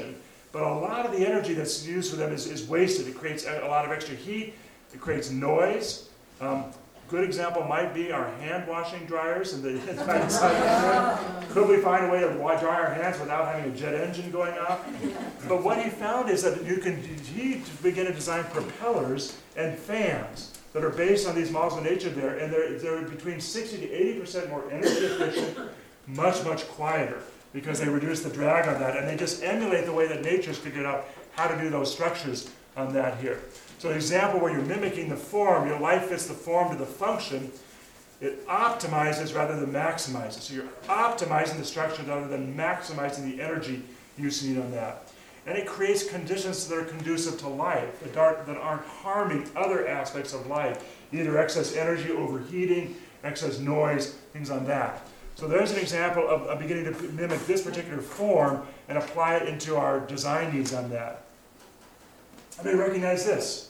But a lot of the energy that's used for them is wasted. It creates a lot of extra heat. It creates noise. Good example might be our hand washing dryers. And could we find a way to dry our hands without having a jet engine going off? But what he found is that he began to design propellers and fans that are based on these models of nature there, and they're between 60 to 80% more energy efficient, much, much quieter, because they reduce the drag on that, and they just emulate the way that nature's figured out how to do those structures on that here. So an example where you're mimicking the form, your light fits the form to the function, it optimizes rather than maximizes. So you're optimizing the structure rather than maximizing the energy use need on that. And it creates conditions that are conducive to life, that aren't harming other aspects of life, either excess energy, overheating, excess noise, things on that. So there's an example of beginning to mimic this particular form and apply it into our design needs on that. Anybody recognize this?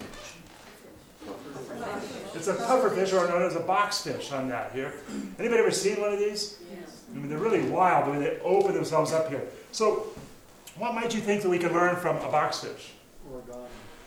It's a pufferfish, or known as a boxfish on that here. Anybody ever seen one of these? Yes. I mean, they're really wild the way they open themselves up here. So what might you think that we can learn from a boxfish? Origami.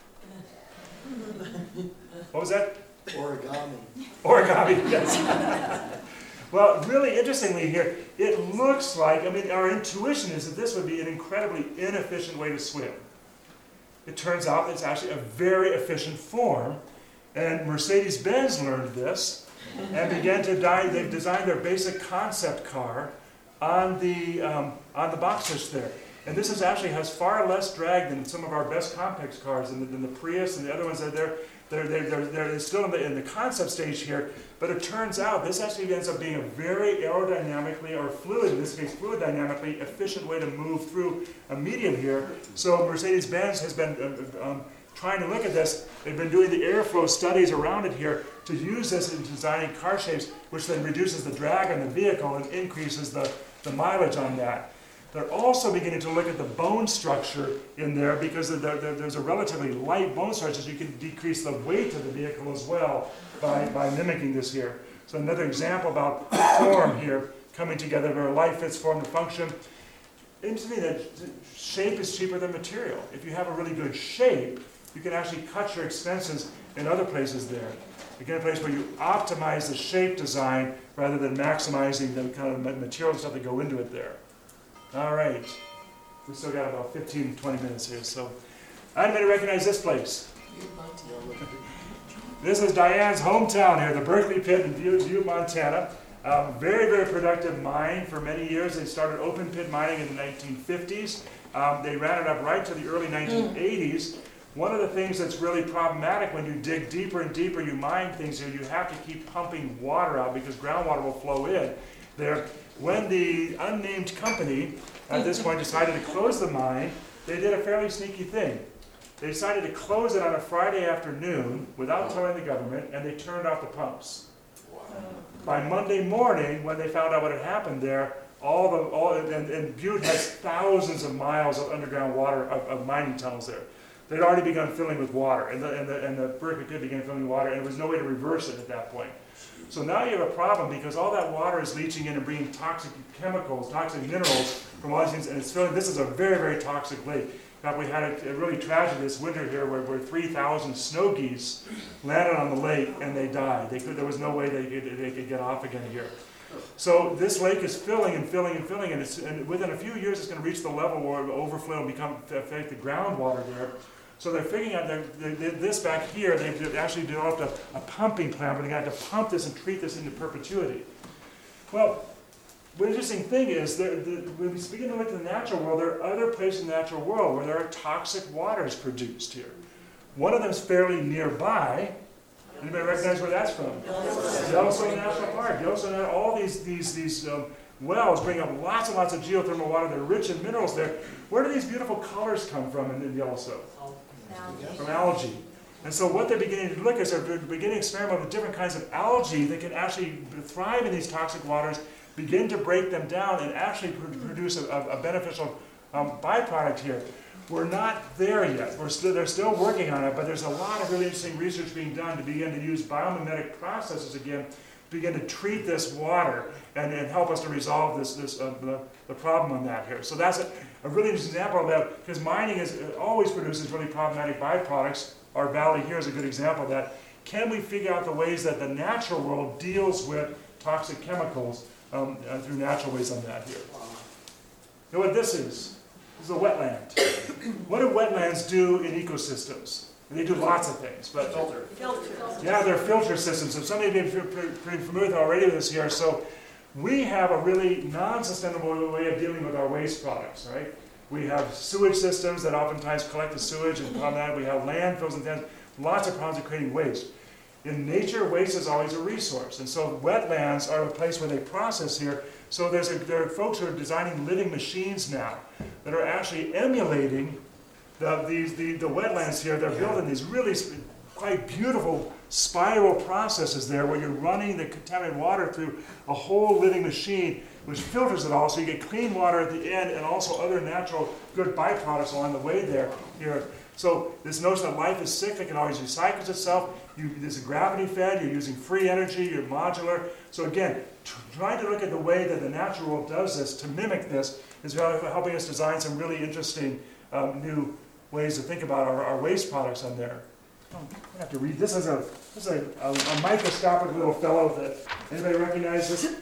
What was that? Origami. Origami, yes. Well, really interestingly here, it looks like, I mean, our intuition is that this would be an incredibly inefficient way to swim. It turns out it's actually a very efficient form, and Mercedes-Benz learned this and began to they've designed their basic concept car on the boxfish there. And this actually has far less drag than some of our best complex cars, than the Prius and the other ones that are they're still in the concept stage here. But it turns out this actually ends up being a very aerodynamically, or fluid, in this case fluid dynamically, efficient way to move through a medium here. So Mercedes-Benz has been trying to look at this. They've been doing the airflow studies around it here to use this in designing car shapes, which then reduces the drag on the vehicle and increases the mileage on that. They're also beginning to look at the bone structure in there, because there's a relatively light bone structure, so you can decrease the weight of the vehicle as well by mimicking this here. So another example about form here coming together, where light fits form to function. Interesting that shape is cheaper than material. If you have a really good shape, you can actually cut your expenses in other places there. Again, a place where you optimize the shape design rather than maximizing the kind of material stuff that go into it there. All right, we still got about 15, 20 minutes here, so anybody recognize this place? This is Diane's hometown here, the Berkeley Pit in Butte, Montana. Very, very productive mine for many years. They started open pit mining in the 1950s. They ran it up right to the early 1980s. One of the things that's really problematic when you dig deeper and deeper, you mine things here, you have to keep pumping water out because groundwater will flow in there. When the unnamed company at this point decided to close the mine, they did a fairly sneaky thing. They decided to close it on a Friday afternoon without telling the government, and they turned off the pumps. Wow. By Monday morning, when they found out what had happened there, and Butte has thousands of miles of underground water, of mining tunnels there. They'd already begun filling with water, and the Berkeley Pit began filling with water, and there was no way to reverse it at that point. So now you have a problem, because all that water is leaching in and bringing toxic chemicals, toxic minerals from all these things, and it's filling. This is a very, very toxic lake. In fact, we had a really tragic this winter here where 3,000 snow geese landed on the lake and they died. There was no way they could get off again here. So this lake is filling and filling and filling, and within a few years it's going to reach the level where it will overflow and affect the groundwater there. So they're figuring out this back here, they've actually developed a pumping plant where they're going to have to pump this and treat this into perpetuity. Well, the interesting thing is, when we begin to look at the natural world, there are other places in the natural world where there are toxic waters produced here. One of them is fairly nearby. Anybody recognize where that's from? Yellowstone National Park. Yellowstone, all these wells bring up lots and lots of geothermal water. They're rich in minerals there. Where do these beautiful colors come from in Yellowstone? From algae. And so what they're beginning to look at is they're beginning to experiment with different kinds of algae that can actually thrive in these toxic waters, begin to break them down, and actually produce a beneficial byproduct here. We're not there yet. They're still working on it, but there's a lot of really interesting research being done to begin to use biomimetic processes again, to begin to treat this water and help us to resolve the problem on that here. So that's a really interesting example of that, because mining always produces really problematic byproducts. Our valley here is a good example of that. Can we figure out the ways that the natural world deals with toxic chemicals through natural ways on that here? You know what this is? This is a wetland. What do wetlands do in ecosystems? And they do lots of things, but yeah, they're filter systems. So some of you may be pretty familiar already with this here. So we have a really non-sustainable way of dealing with our waste products, right? We have sewage systems that oftentimes collect the sewage, and from that we have landfills and things. Lots of problems of creating waste. In nature, waste is always a resource, and so wetlands are a place where they process here. So there are folks who are designing living machines now that are actually emulating the wetlands here. They're building these really quite beautiful spiral processes there where you're running the contaminated water through a whole living machine which filters it all, so you get clean water at the end and also other natural good byproducts along the way there. Here. So this notion that life is cyclic and always recycles itself, there's a gravity fed, you're using free energy, you're modular. So again, trying to look at the way that the natural world does this to mimic this is helping us design some really interesting new ways to think about our waste products on there. I have to read. This is a microscopic little fellow. That anybody recognize this?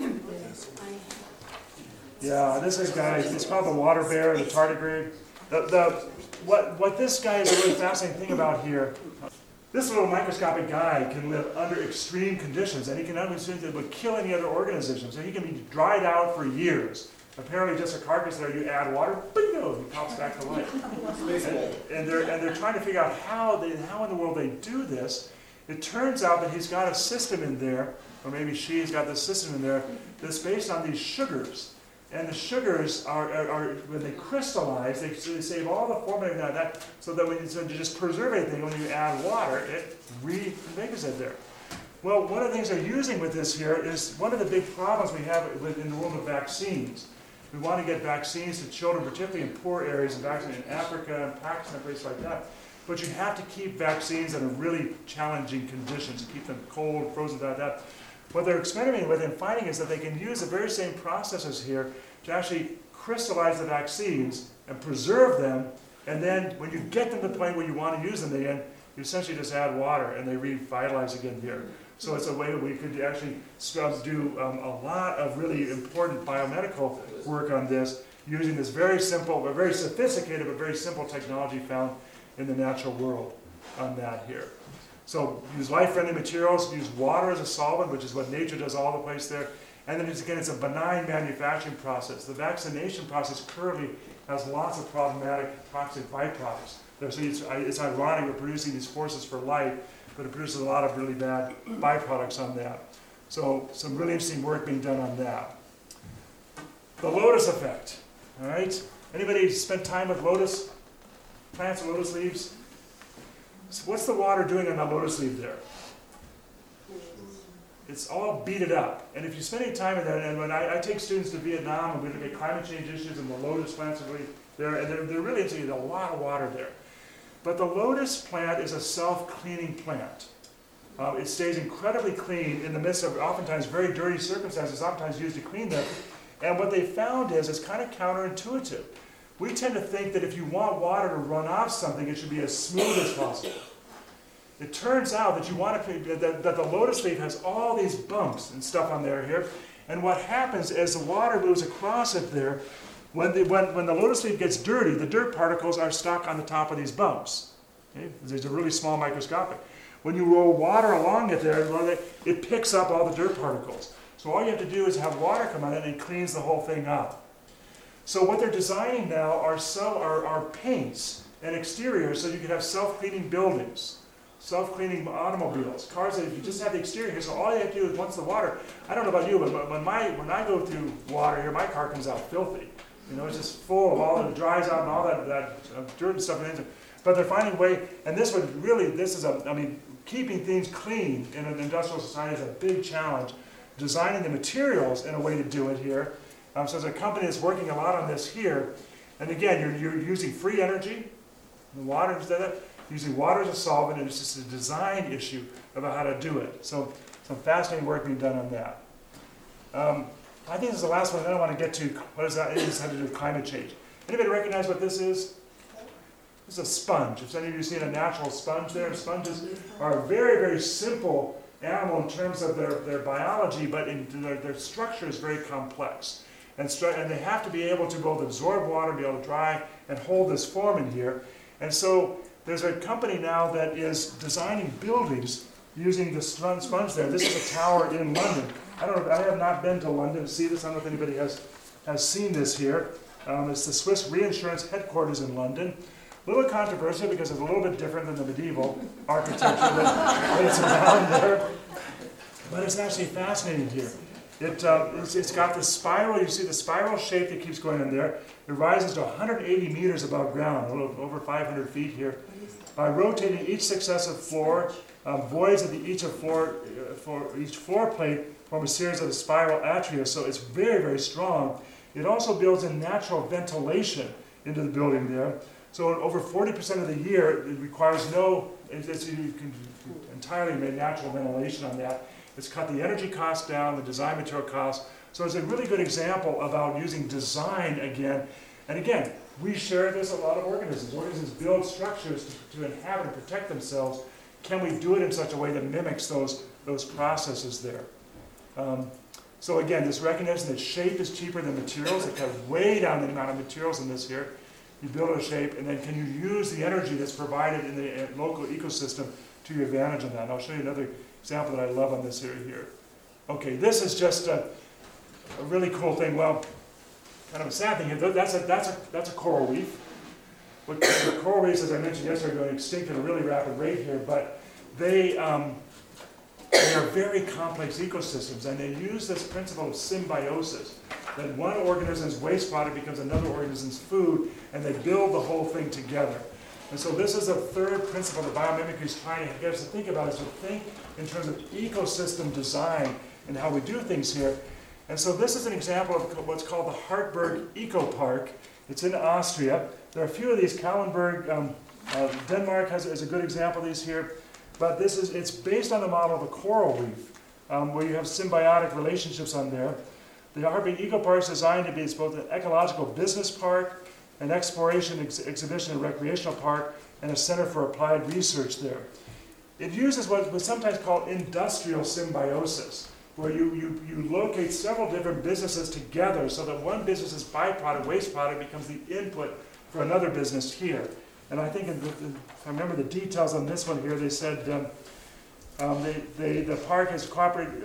Yeah, this is guy. It's called the water bear, the tardigrade. What this guy is a really fascinating thing about here. This little microscopic guy can live under extreme conditions, and he can would kill any other organism. So he can be dried out for years. Apparently, just a carcass there, you add water, bingo, he pops back to life. And they're trying to figure out how in the world they do this. It turns out that he's got a system in there, or maybe she's got this system in there that's based on these sugars. And the sugars are when they crystallize, they save all the formaldehyde and that, so that to just preserve anything, when you add water, it reconfigures it there. Well, one of the things they're using with this here is one of the big problems we have in the world of vaccines. We want to get vaccines to children, particularly in poor areas, in Africa and Pakistan, places like that. But you have to keep vaccines in really challenging conditions, keep them cold, frozen, like that. What they're experimenting with and finding is that they can use the very same processes here to actually crystallize the vaccines and preserve them, and then when you get them to the point where you want to use them again, you essentially just add water and they revitalize again here. So it's a way that we could actually do a lot of really important biomedical work on this using this very simple, but very sophisticated, but very simple technology found in the natural world on that here. So use life-friendly materials, use water as a solvent, which is what nature does all the place there. And then it's a benign manufacturing process. The vaccination process currently has lots of problematic toxic byproducts. So it's ironic we're producing these forces for life, but it produces a lot of really bad byproducts on that. So some really interesting work being done on that. The lotus effect, all right? Anybody spent time with lotus plants and lotus leaves? So what's the water doing on the lotus leaf there? It's all beaten up. And if you spend any time in that, and when I take students to Vietnam and we look at climate change issues and the lotus plants are really there, and they're really into a lot of water there. But the lotus plant is a self-cleaning plant. It stays incredibly clean in the midst of oftentimes very dirty circumstances, sometimes used to clean them. And what they found is it's kind of counterintuitive. We tend to think that if you want water to run off something, it should be as smooth as possible. It turns out that you want to that the lotus leaf has all these bumps and stuff on there here. And what happens as the water moves across it there, when the lotus leaf gets dirty, the dirt particles are stuck on the top of these bumps. Okay? These are really small, microscopic. When you roll water along it there, it picks up all the dirt particles. So all you have to do is have water come on it and it cleans the whole thing up. So what they're designing now are paints and exteriors so you can have self-cleaning buildings, self-cleaning automobiles, cars that if you just have the exterior here, so all you have to do is once the water, I don't know about you, but when I go through water here, my car comes out filthy. You know, it's just full of all the dries out and all that dirt and stuff. But they're finding a way, and keeping things clean in an industrial society is a big challenge. Designing the materials in a way to do it here. So there's a company that's working a lot on this here. And again, you're using free energy, the water instead of that, using water as a solvent, and it's just a design issue about how to do it. So some fascinating work being done on that. I think this is the last one. Then I want to get to what does that have to do with climate change. Anybody recognize what this is? This is a sponge. If any of you have seen a natural sponge there, sponges are a very, very simple animal in terms of their biology, but their structure is very complex. And they have to be able to both absorb water, be able to dry, and hold this form in here. And so there's a company now that is designing buildings using the sponge there. This is a tower in London. I have not been to London to see this. I don't know if anybody has seen this here. It's the Swiss Reinsurance headquarters in London. A little controversial because it's a little bit different than the medieval architecture that's around there. But it's actually fascinating here. It's got the spiral, you see the spiral shape that keeps going in there. It rises to 180 meters above ground, a little over 500 feet here. By rotating each successive floor, voids at each floor plate form a series of spiral atria, so it's very, very strong. It also builds in natural ventilation into the building there. So over 40% of the year, it requires you can entirely make natural ventilation on that. It's cut the energy costs down, the design material costs. So it's a really good example about using design again. And again, we share this a lot of organisms. Organisms build structures to inhabit and protect themselves. Can we do it in such a way that mimics those processes there? So again, this recognition that shape is cheaper than materials. It cuts way down the amount of materials in this here. You build a shape, and then can you use the energy that's provided in the local ecosystem to your advantage on that? And I'll show you another example that I love on this here. Okay, this is just a really cool thing. Well, kind of a sad thing here. That's a coral reef. The coral reefs, as I mentioned yesterday, are going extinct at a really rapid rate here, but they are very complex ecosystems, and they use this principle of symbiosis, that one organism's waste product becomes another organism's food, and they build the whole thing together. And so this is a third principle that biomimicry is trying to get us to think about, is to think in terms of ecosystem design and how we do things here. And so this is an example of what's called the Hartberg Eco Park. It's in Austria. There are a few of these. Kallenberg, Denmark is a good example of these here. But it's based on the model of a coral reef, where you have symbiotic relationships on there. The Hartberg Eco Park is designed to be both an ecological business park, an exploration, exhibition, and recreational park, and a center for applied research there. It uses what was sometimes called industrial symbiosis, where you locate several different businesses together so that one business's byproduct, waste product, becomes the input for another business here. And I think, if I remember the details on this one here, they said the park has cooperated.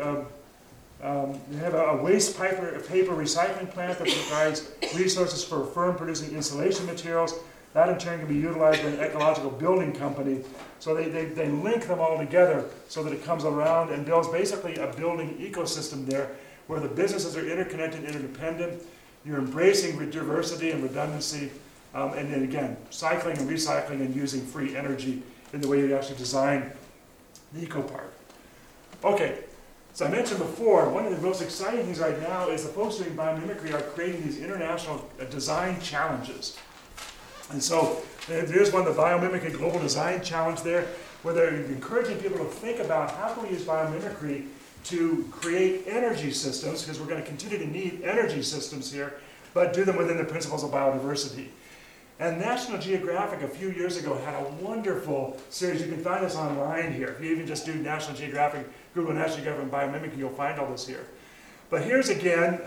They have a waste paper recycling plant that provides resources for a firm producing insulation materials. That in turn can be utilized by an ecological building company. So they link them all together so that it comes around and builds basically a building ecosystem there where the businesses are interconnected, interdependent. You're embracing diversity and redundancy. And then again, cycling and recycling and using free energy in the way you actually design the eco park. Okay, so I mentioned before, one of the most exciting things right now is the folks doing biomimicry are creating these international design challenges. And so there's one, the Biomimicry Global Design Challenge there, where they're encouraging people to think about how can we use biomimicry to create energy systems, because we're going to continue to need energy systems here, but do them within the principles of biodiversity. And National Geographic a few years ago had a wonderful series. You can find this online here. If you even just do National Geographic, Google National Geographic and biomimicry, you'll find all this here. But here's again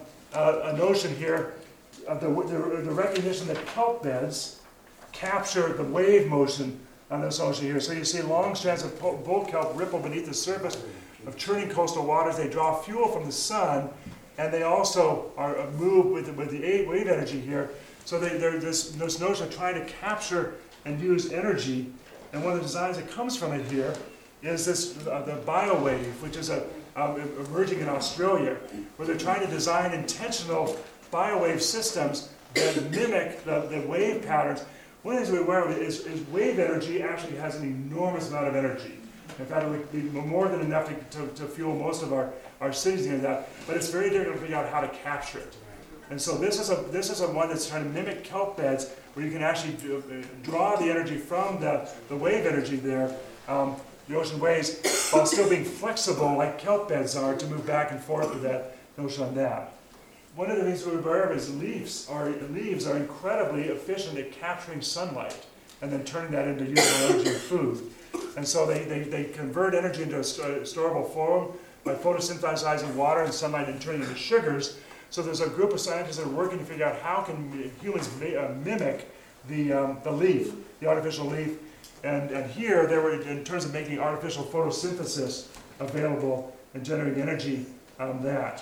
a notion here of the recognition that kelp beds capture the wave motion on this ocean here. So you see long strands of bull kelp ripple beneath the surface of churning coastal waters. They draw fuel from the sun, and they also are moved with the wave energy here. So there's this notion of trying to capture and use energy, and one of the designs that comes from it here is this the BioWave, which is emerging in Australia, where they're trying to design intentional BioWave systems that mimic the wave patterns. One of the things we're aware of is wave energy actually has an enormous amount of energy. In fact, it would be more than enough to fuel most of our cities and that, but it's very difficult to figure out how to capture it. And so this is a one that's trying to mimic kelp beds, where you can actually draw the energy from the wave energy there, the ocean waves, while still being flexible like kelp beds are to move back and forth with that notion on that. one of the things we're aware of is leaves are incredibly efficient at capturing sunlight and then turning that into usable energy and food. And so they convert energy into a storable form by photosynthesizing water and sunlight and turning it into sugars. So there's a group of scientists that are working to figure out how can humans mimic the leaf, the artificial leaf. And here, they were, in terms of making artificial photosynthesis available and generating energy on that.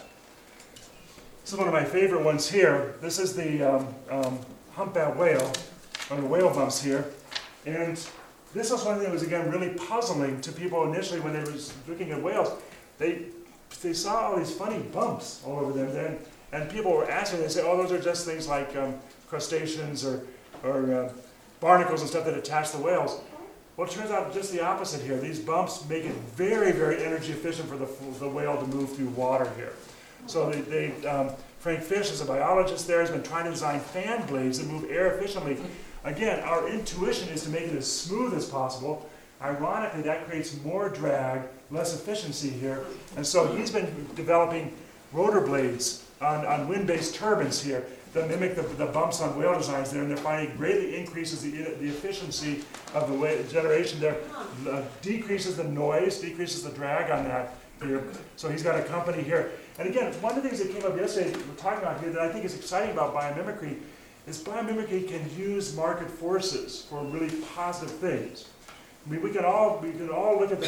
This is one of my favorite ones here. This is the humpback whale, or the whale bumps here. And this was one thing that was, again, really puzzling to people initially when they were looking at whales. They saw all these funny bumps all over them. And people were asking, they say, oh, those are just things like crustaceans or barnacles and stuff that attach the whales. Well, it turns out just the opposite here. These bumps make it very, very energy efficient for the whale to move through water here. So Frank Fish, is a biologist there, has been trying to design fan blades that move air efficiently. Again, our intuition is to make it as smooth as possible. Ironically, that creates more drag, less efficiency here. And so he's been developing rotor blades on wind-based turbines here that mimic the bumps on whale designs there, and they're finding greatly increases the efficiency of the wave generation there, decreases the noise, decreases the drag on that here. So he's got a company here. And again, one of the things that came up yesterday we're talking about here that I think is exciting about biomimicry is biomimicry can use market forces for really positive things. I mean, we can all look at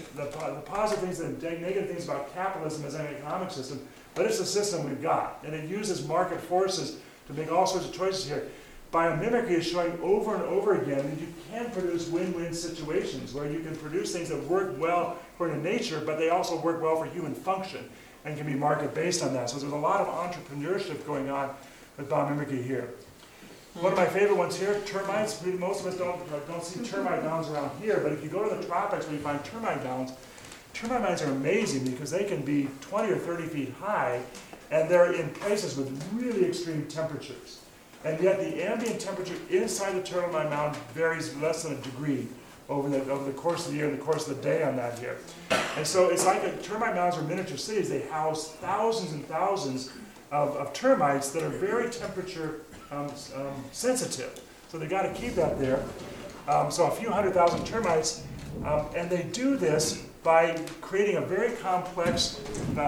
the positive things and the negative things about capitalism as an economic system, but it's a system we've got, and it uses market forces to make all sorts of choices here. Biomimicry is showing over and over again that you can produce win-win situations where you can produce things that work well according to nature, but they also work well for human function and can be market-based on that. So there's a lot of entrepreneurship going on with biomimicry here. One of my favorite ones here, termites. Most of us don't see termite mounds around here, but if you go to the tropics where you find termite mounds are amazing because they can be 20 or 30 feet high, and they're in places with really extreme temperatures. And yet the ambient temperature inside the termite mound varies less than a degree over the course of the year and the course of the day on that here. And so it's like termite mounds are miniature cities. They house thousands and thousands of termites that are very temperature sensitive. So they got to keep that there. So a few 100,000 termites, and they do this by creating a very complex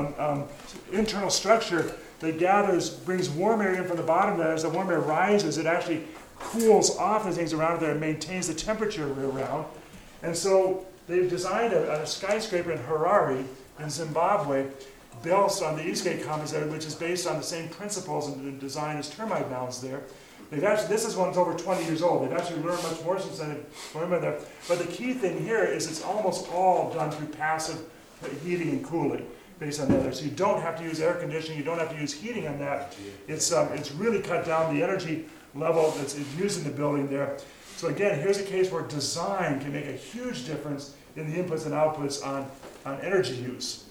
internal structure that brings warm air in from the bottom there. As the warm air rises, it actually cools off the things around there and maintains the temperature around. And so they've designed a skyscraper in Harare in Zimbabwe, built on the Eastgate Complex, which is based on the same principles and design as termite mounds there. This is one's over 20 years old. They've actually learned much more since then. But the key thing here is it's almost all done through passive heating and cooling based on that. So you don't have to use air conditioning. You don't have to use heating on that. It's really cut down the energy level that's used in the building there. So again, here's a case where design can make a huge difference in the inputs and outputs on energy use.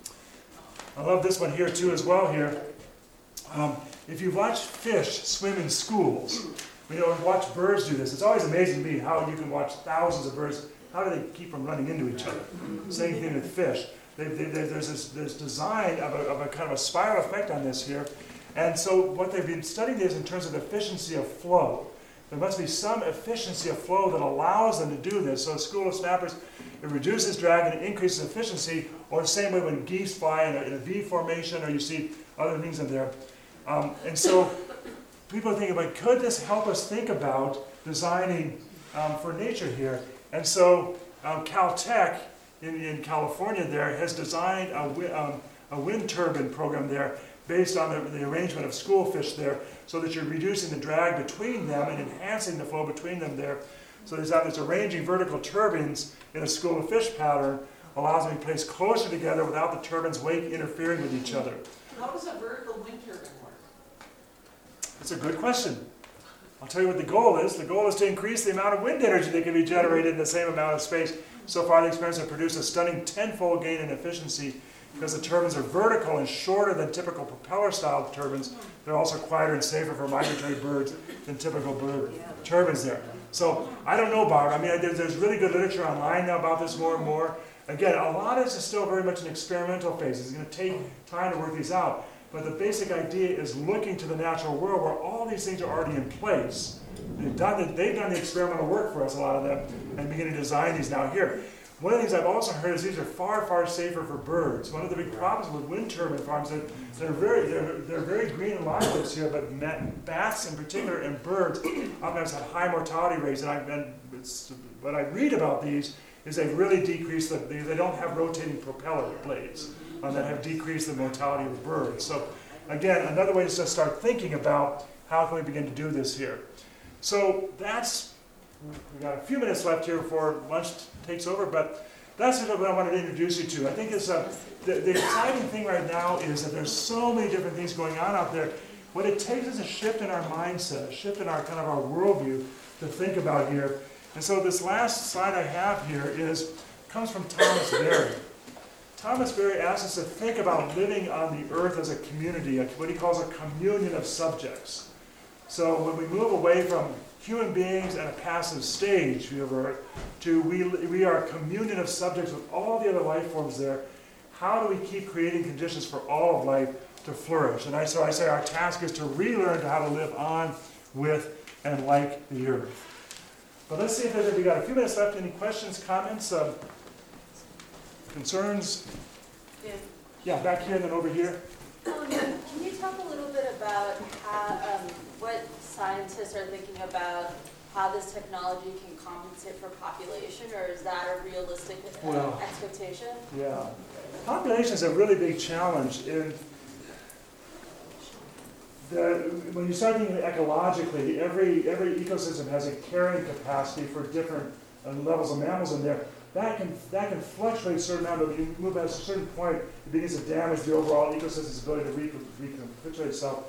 I love this one here too as well here. If you watch fish swim in schools, watch birds do this, it's always amazing to me how you can watch thousands of birds. How do they keep from running into each other? Same thing with fish. There's this design of a kind of a spiral effect on this here. And so what they've been studying is in terms of efficiency of flow. There must be some efficiency of flow that allows them to do this. So a school of snappers, it reduces drag and it increases efficiency, or the same way when geese fly in a V formation, or you see other things in there. And so people are thinking about, could this help us think about designing for nature here? And so Caltech in California there has designed a wind turbine program there based on the arrangement of schoolfish there, so that you're reducing the drag between them and enhancing the flow between them there. So there's arranging vertical turbines in a school of fish pattern allows them to be placed closer together without the turbines' weight interfering with each other. How does a vertical wind turbine work? That's a good question. I'll tell you what the goal is. The goal is to increase the amount of wind energy that can be generated in the same amount of space. So far, the experiments have produced a stunning 10-fold gain in efficiency because the turbines are vertical and shorter than typical propeller-style turbines. They're also quieter and safer for migratory birds than typical bird turbines there. So I don't know, Barb. I mean, there's really good literature online now about this more and more. Again, a lot of this is still very much an experimental phase. It's going to take time to work these out. But the basic idea is looking to the natural world where all these things are already in place. They've done the experimental work for us, a lot of them, and beginning to design these now here. One of the things I've also heard is these are far, far safer for birds. One of the big problems with wind turbine farms is they're very green and liveless here, but bats in particular and birds oftentimes have high mortality rates. And what I read about these is they've really decreased they don't have rotating propeller blades that have decreased the mortality of birds. So again, another way is to start thinking about how can we begin to do this here. So we've got a few minutes left here before lunch takes over, but that's what I wanted to introduce you to. I think it's the exciting thing right now is that there's so many different things going on out there. What it takes is a shift in our mindset, a shift in our kind of our worldview to think about here. And so this last slide I have here comes from Thomas Berry. Thomas Berry asks us to think about living on the earth as a community, what he calls a communion of subjects. So when we move away from human beings and a passive stage view of Earth to we are a communion of subjects with all the other life forms there, how do we keep creating conditions for all of life to flourish? And so I say our task is to relearn how to live on, with, and like the Earth. But let's see if we got a few minutes left. Any questions, comments, concerns? Yeah, back here and then over here. Can you talk a little bit about how, what scientists are thinking about how this technology can compensate for population, or is that a realistic expectation? Yeah. Population is a really big challenge. When you start thinking ecologically, every ecosystem has a carrying capacity for different levels of mammals in there. That can fluctuate a certain amount, but when you move at a certain point, it begins to damage the overall ecosystem's ability to recapitulate itself.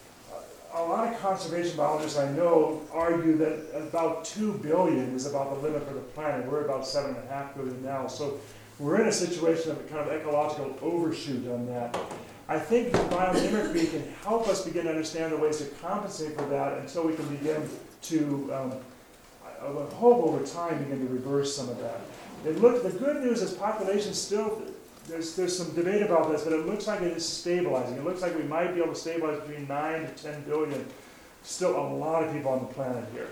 A lot of conservation biologists I know argue that about 2 billion is about the limit for the planet. We're about 7.5 billion now. So we're in a situation of a kind of ecological overshoot on that. I think biomimicry can help us begin to understand the ways to compensate for that until we can begin to, I hope over time, begin to reverse some of that. The good news is population still, there's some debate about this, but it looks like it is stabilizing. It looks like we might be able to stabilize between 9 to 10 billion. Still a lot of people on the planet here.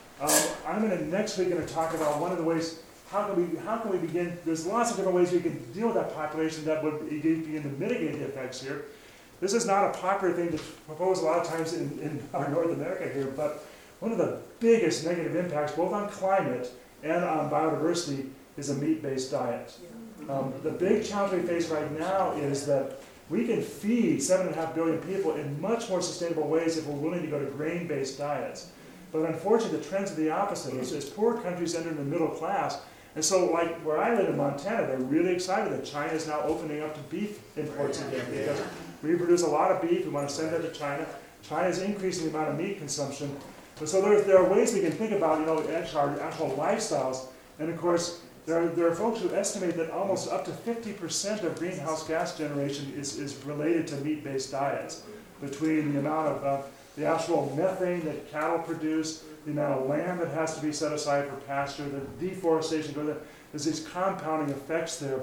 I'm next week going to talk about one of the ways, how can we begin, there's lots of different ways we can deal with that population that would begin to mitigate the effects here. This is not a popular thing to propose a lot of times in our North America here, but one of the biggest negative impacts, both on climate and on biodiversity, is a meat-based diet. The big challenge we face right now is that we can feed 7.5 billion people in much more sustainable ways if we're willing to go to grain-based diets. But unfortunately, the trends are the opposite. As poor countries enter the middle class, and so like where I live in Montana, they're really excited that China is now opening up to beef imports again because we produce a lot of beef. We want to send that to China. China is increasing the amount of meat consumption. But so there are ways we can think about, our actual lifestyles. And of course, there are folks who estimate that almost up to 50% of greenhouse gas generation is related to meat-based diets, between the amount of the actual methane that cattle produce, the amount of land that has to be set aside for pasture, the deforestation. There's these compounding effects there.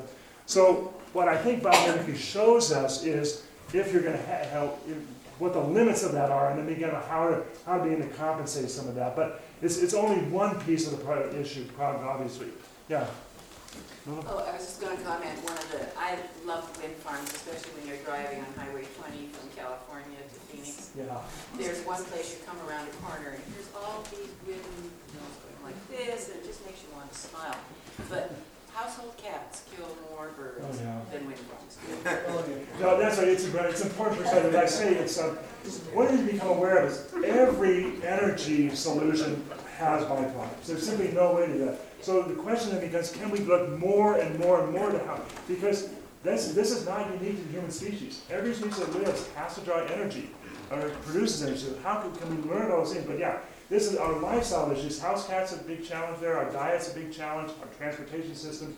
So what I think biomimicry shows us is if you're going to what the limits of that are, and then begin how to begin to compensate some of that. But it's only one piece of the problem, obviously. Yeah. Oh, I was just going to comment, I love wind farms, especially when you're driving on Highway 20 from California to Phoenix. Yeah. There's one place you come around a corner and there's all these wind mills going like this, and it just makes you want to smile. But household cats kill more birds than wind farms. No, that's right. It's important for something. I say what you need to become aware of is every energy solution has byproducts. There's simply no way to do that. So the question then becomes, can we look more and more and more to how? Because this is not unique to the human species. Every species that lives has to draw energy or produces energy. So how can we learn all those things? But yeah, this is our lifestyle issues. House cats are a big challenge there. Our diet's a big challenge. Our transportation systems.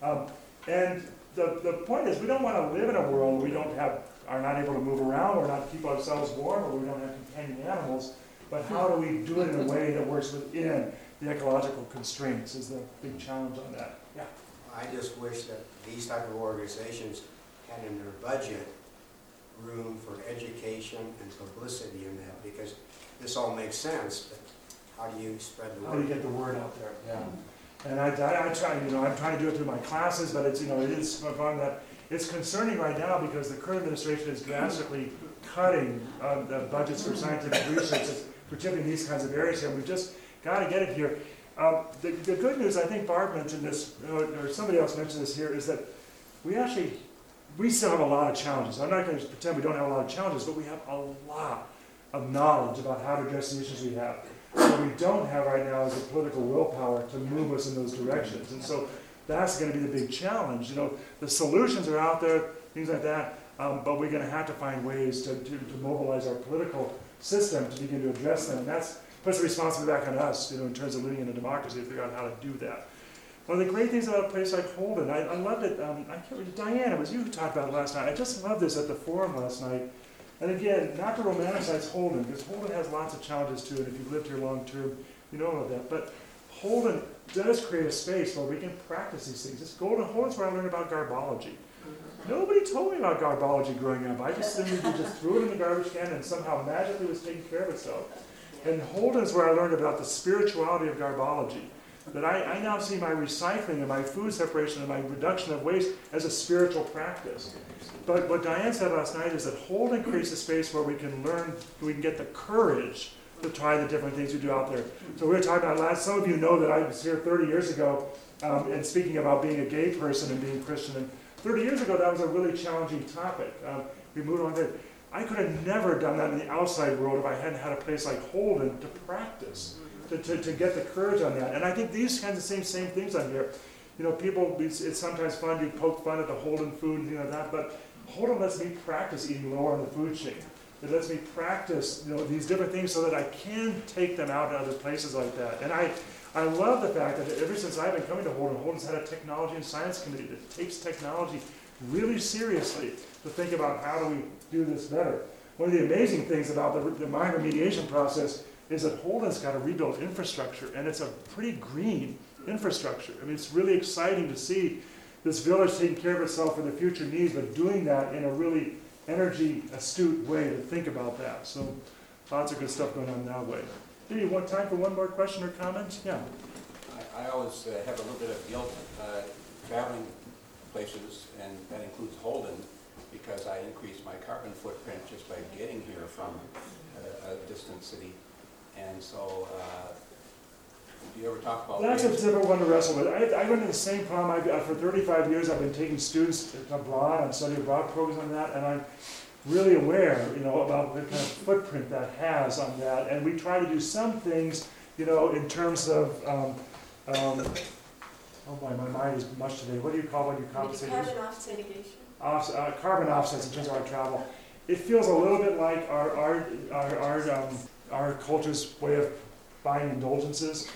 And the point is, we don't want to live in a world where we are not able to move around, or not keep ourselves warm, or we don't have companion animals. But how do we do it in a way that works within the ecological constraints is the big challenge on that. Yeah. I just wish that these type of organizations had in their budget room for education and publicity in that? Because this all makes sense, but how do you spread the How do you word? get the word out there? Yeah. And I try, I'm trying to do it through my classes, but it's, it is fun that it's concerning right now because the current administration is drastically cutting the budgets for scientific research, particularly in these kinds of areas here. We've just got to get it here. The good news, I think Barb mentioned this, or somebody else mentioned this here, is that we still have a lot of challenges. I'm not going to pretend we don't have a lot of challenges, but we have a lot of knowledge about how to address the issues we have. What we don't have right now is the political willpower to move us in those directions. And so that's going to be the big challenge. The solutions are out there, things like that, but we're going to have to find ways to mobilize our political system to begin to address them. And that puts the responsibility back on us, in terms of living in a democracy, to figure out how to do that. One of the great things about a place like Holden, I loved it. I can't remember, Diane, it was you who talked about it last night. I just loved this at the forum last night. And again, not to romanticize Holden, because Holden has lots of challenges too, and if you've lived here long term, you know about that. But Holden does create a space where we can practice these things. Holden's where I learned about garbology. Nobody told me about garbology growing up. I just assumed you just threw it in the garbage can and somehow magically was taking care of itself. And Holden's where I learned about the spirituality of garbology. That I now see my recycling and my food separation and my reduction of waste as a spiritual practice. But what Diane said last night is that Holden creates a space where we can learn, we can get the courage to try the different things we do out there. So we were talking about some of you know that I was here 30 years ago and speaking about being a gay person and being Christian. And 30 years ago, that was a really challenging topic. We moved on there. I could have never done that in the outside world if I hadn't had a place like Holden to practice. To get the courage on that. And I think these kinds of same things on here. People, it's sometimes fun to poke fun at the Holden food and things like that, but Holden lets me practice eating lower on the food chain. It lets me practice, these different things so that I can take them out to other places like that. And I love the fact that ever since I've been coming to Holden, Holden's had a technology and science committee that takes technology really seriously to think about how do we do this better. One of the amazing things about the mine remediation process is that Holden's got a rebuilt infrastructure, and it's a pretty green infrastructure. I mean, it's really exciting to see this village taking care of itself for the future needs, but doing that in a really energy-astute way to think about that. So lots of good stuff going on that way. Maybe you want time for one more question or comment? Yeah. I always have a little bit of guilt traveling places, and that includes Holden, because I increase my carbon footprint just by getting here from a distant city. And so, do you ever talk about That's a difficult one to wrestle with. I run into the same problem. For 35 years, I've been taking students abroad on study abroad programs on that, and I'm really aware, about the kind of footprint that has on that. And we try to do some things, in terms of, oh boy, my mind is mush today. What do you call when you compensate? Carbon offset mitigation. Carbon offsets in terms of our travel. It feels a little bit like our culture's way of buying indulgences.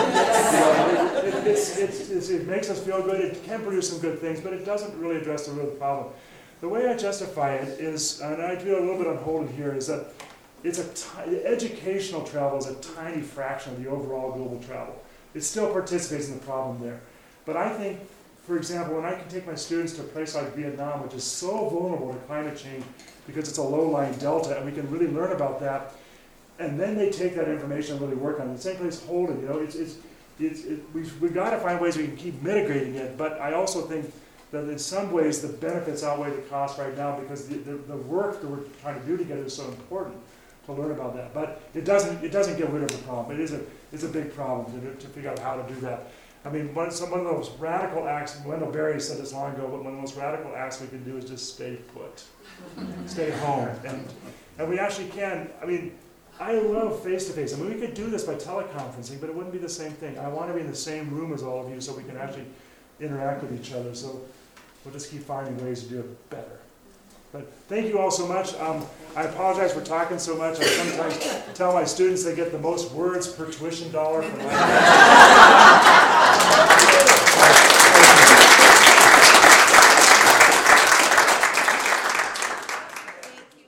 It makes us feel good. It can produce some good things, but it doesn't really address the real problem. The way I justify it is, and I do a little bit on Holden here, is that educational travel is a tiny fraction of the overall global travel. It still participates in the problem there. But I think, for example, when I can take my students to a place like Vietnam, which is so vulnerable to climate change because it's a low-lying delta, and we can really learn about that, and then they take that information and really work on it. The same place Holden, we've got to find ways we can keep mitigating it, but I also think that in some ways the benefits outweigh the cost right now because the work that we're trying to do together is so important to learn about that. But it doesn't get rid of the problem. It's a big problem to figure out how to do that. I mean, one of the most radical acts, Wendell Berry said this long ago, but one of the most radical acts we can do is just stay put, stay home. And we actually can, I love face-to-face. We could do this by teleconferencing, but it wouldn't be the same thing. I want to be in the same room as all of you so we can actually interact with each other. So we'll just keep finding ways to do it better. But thank you all so much. I apologize for talking so much. I sometimes tell my students they get the most words per tuition dollar from my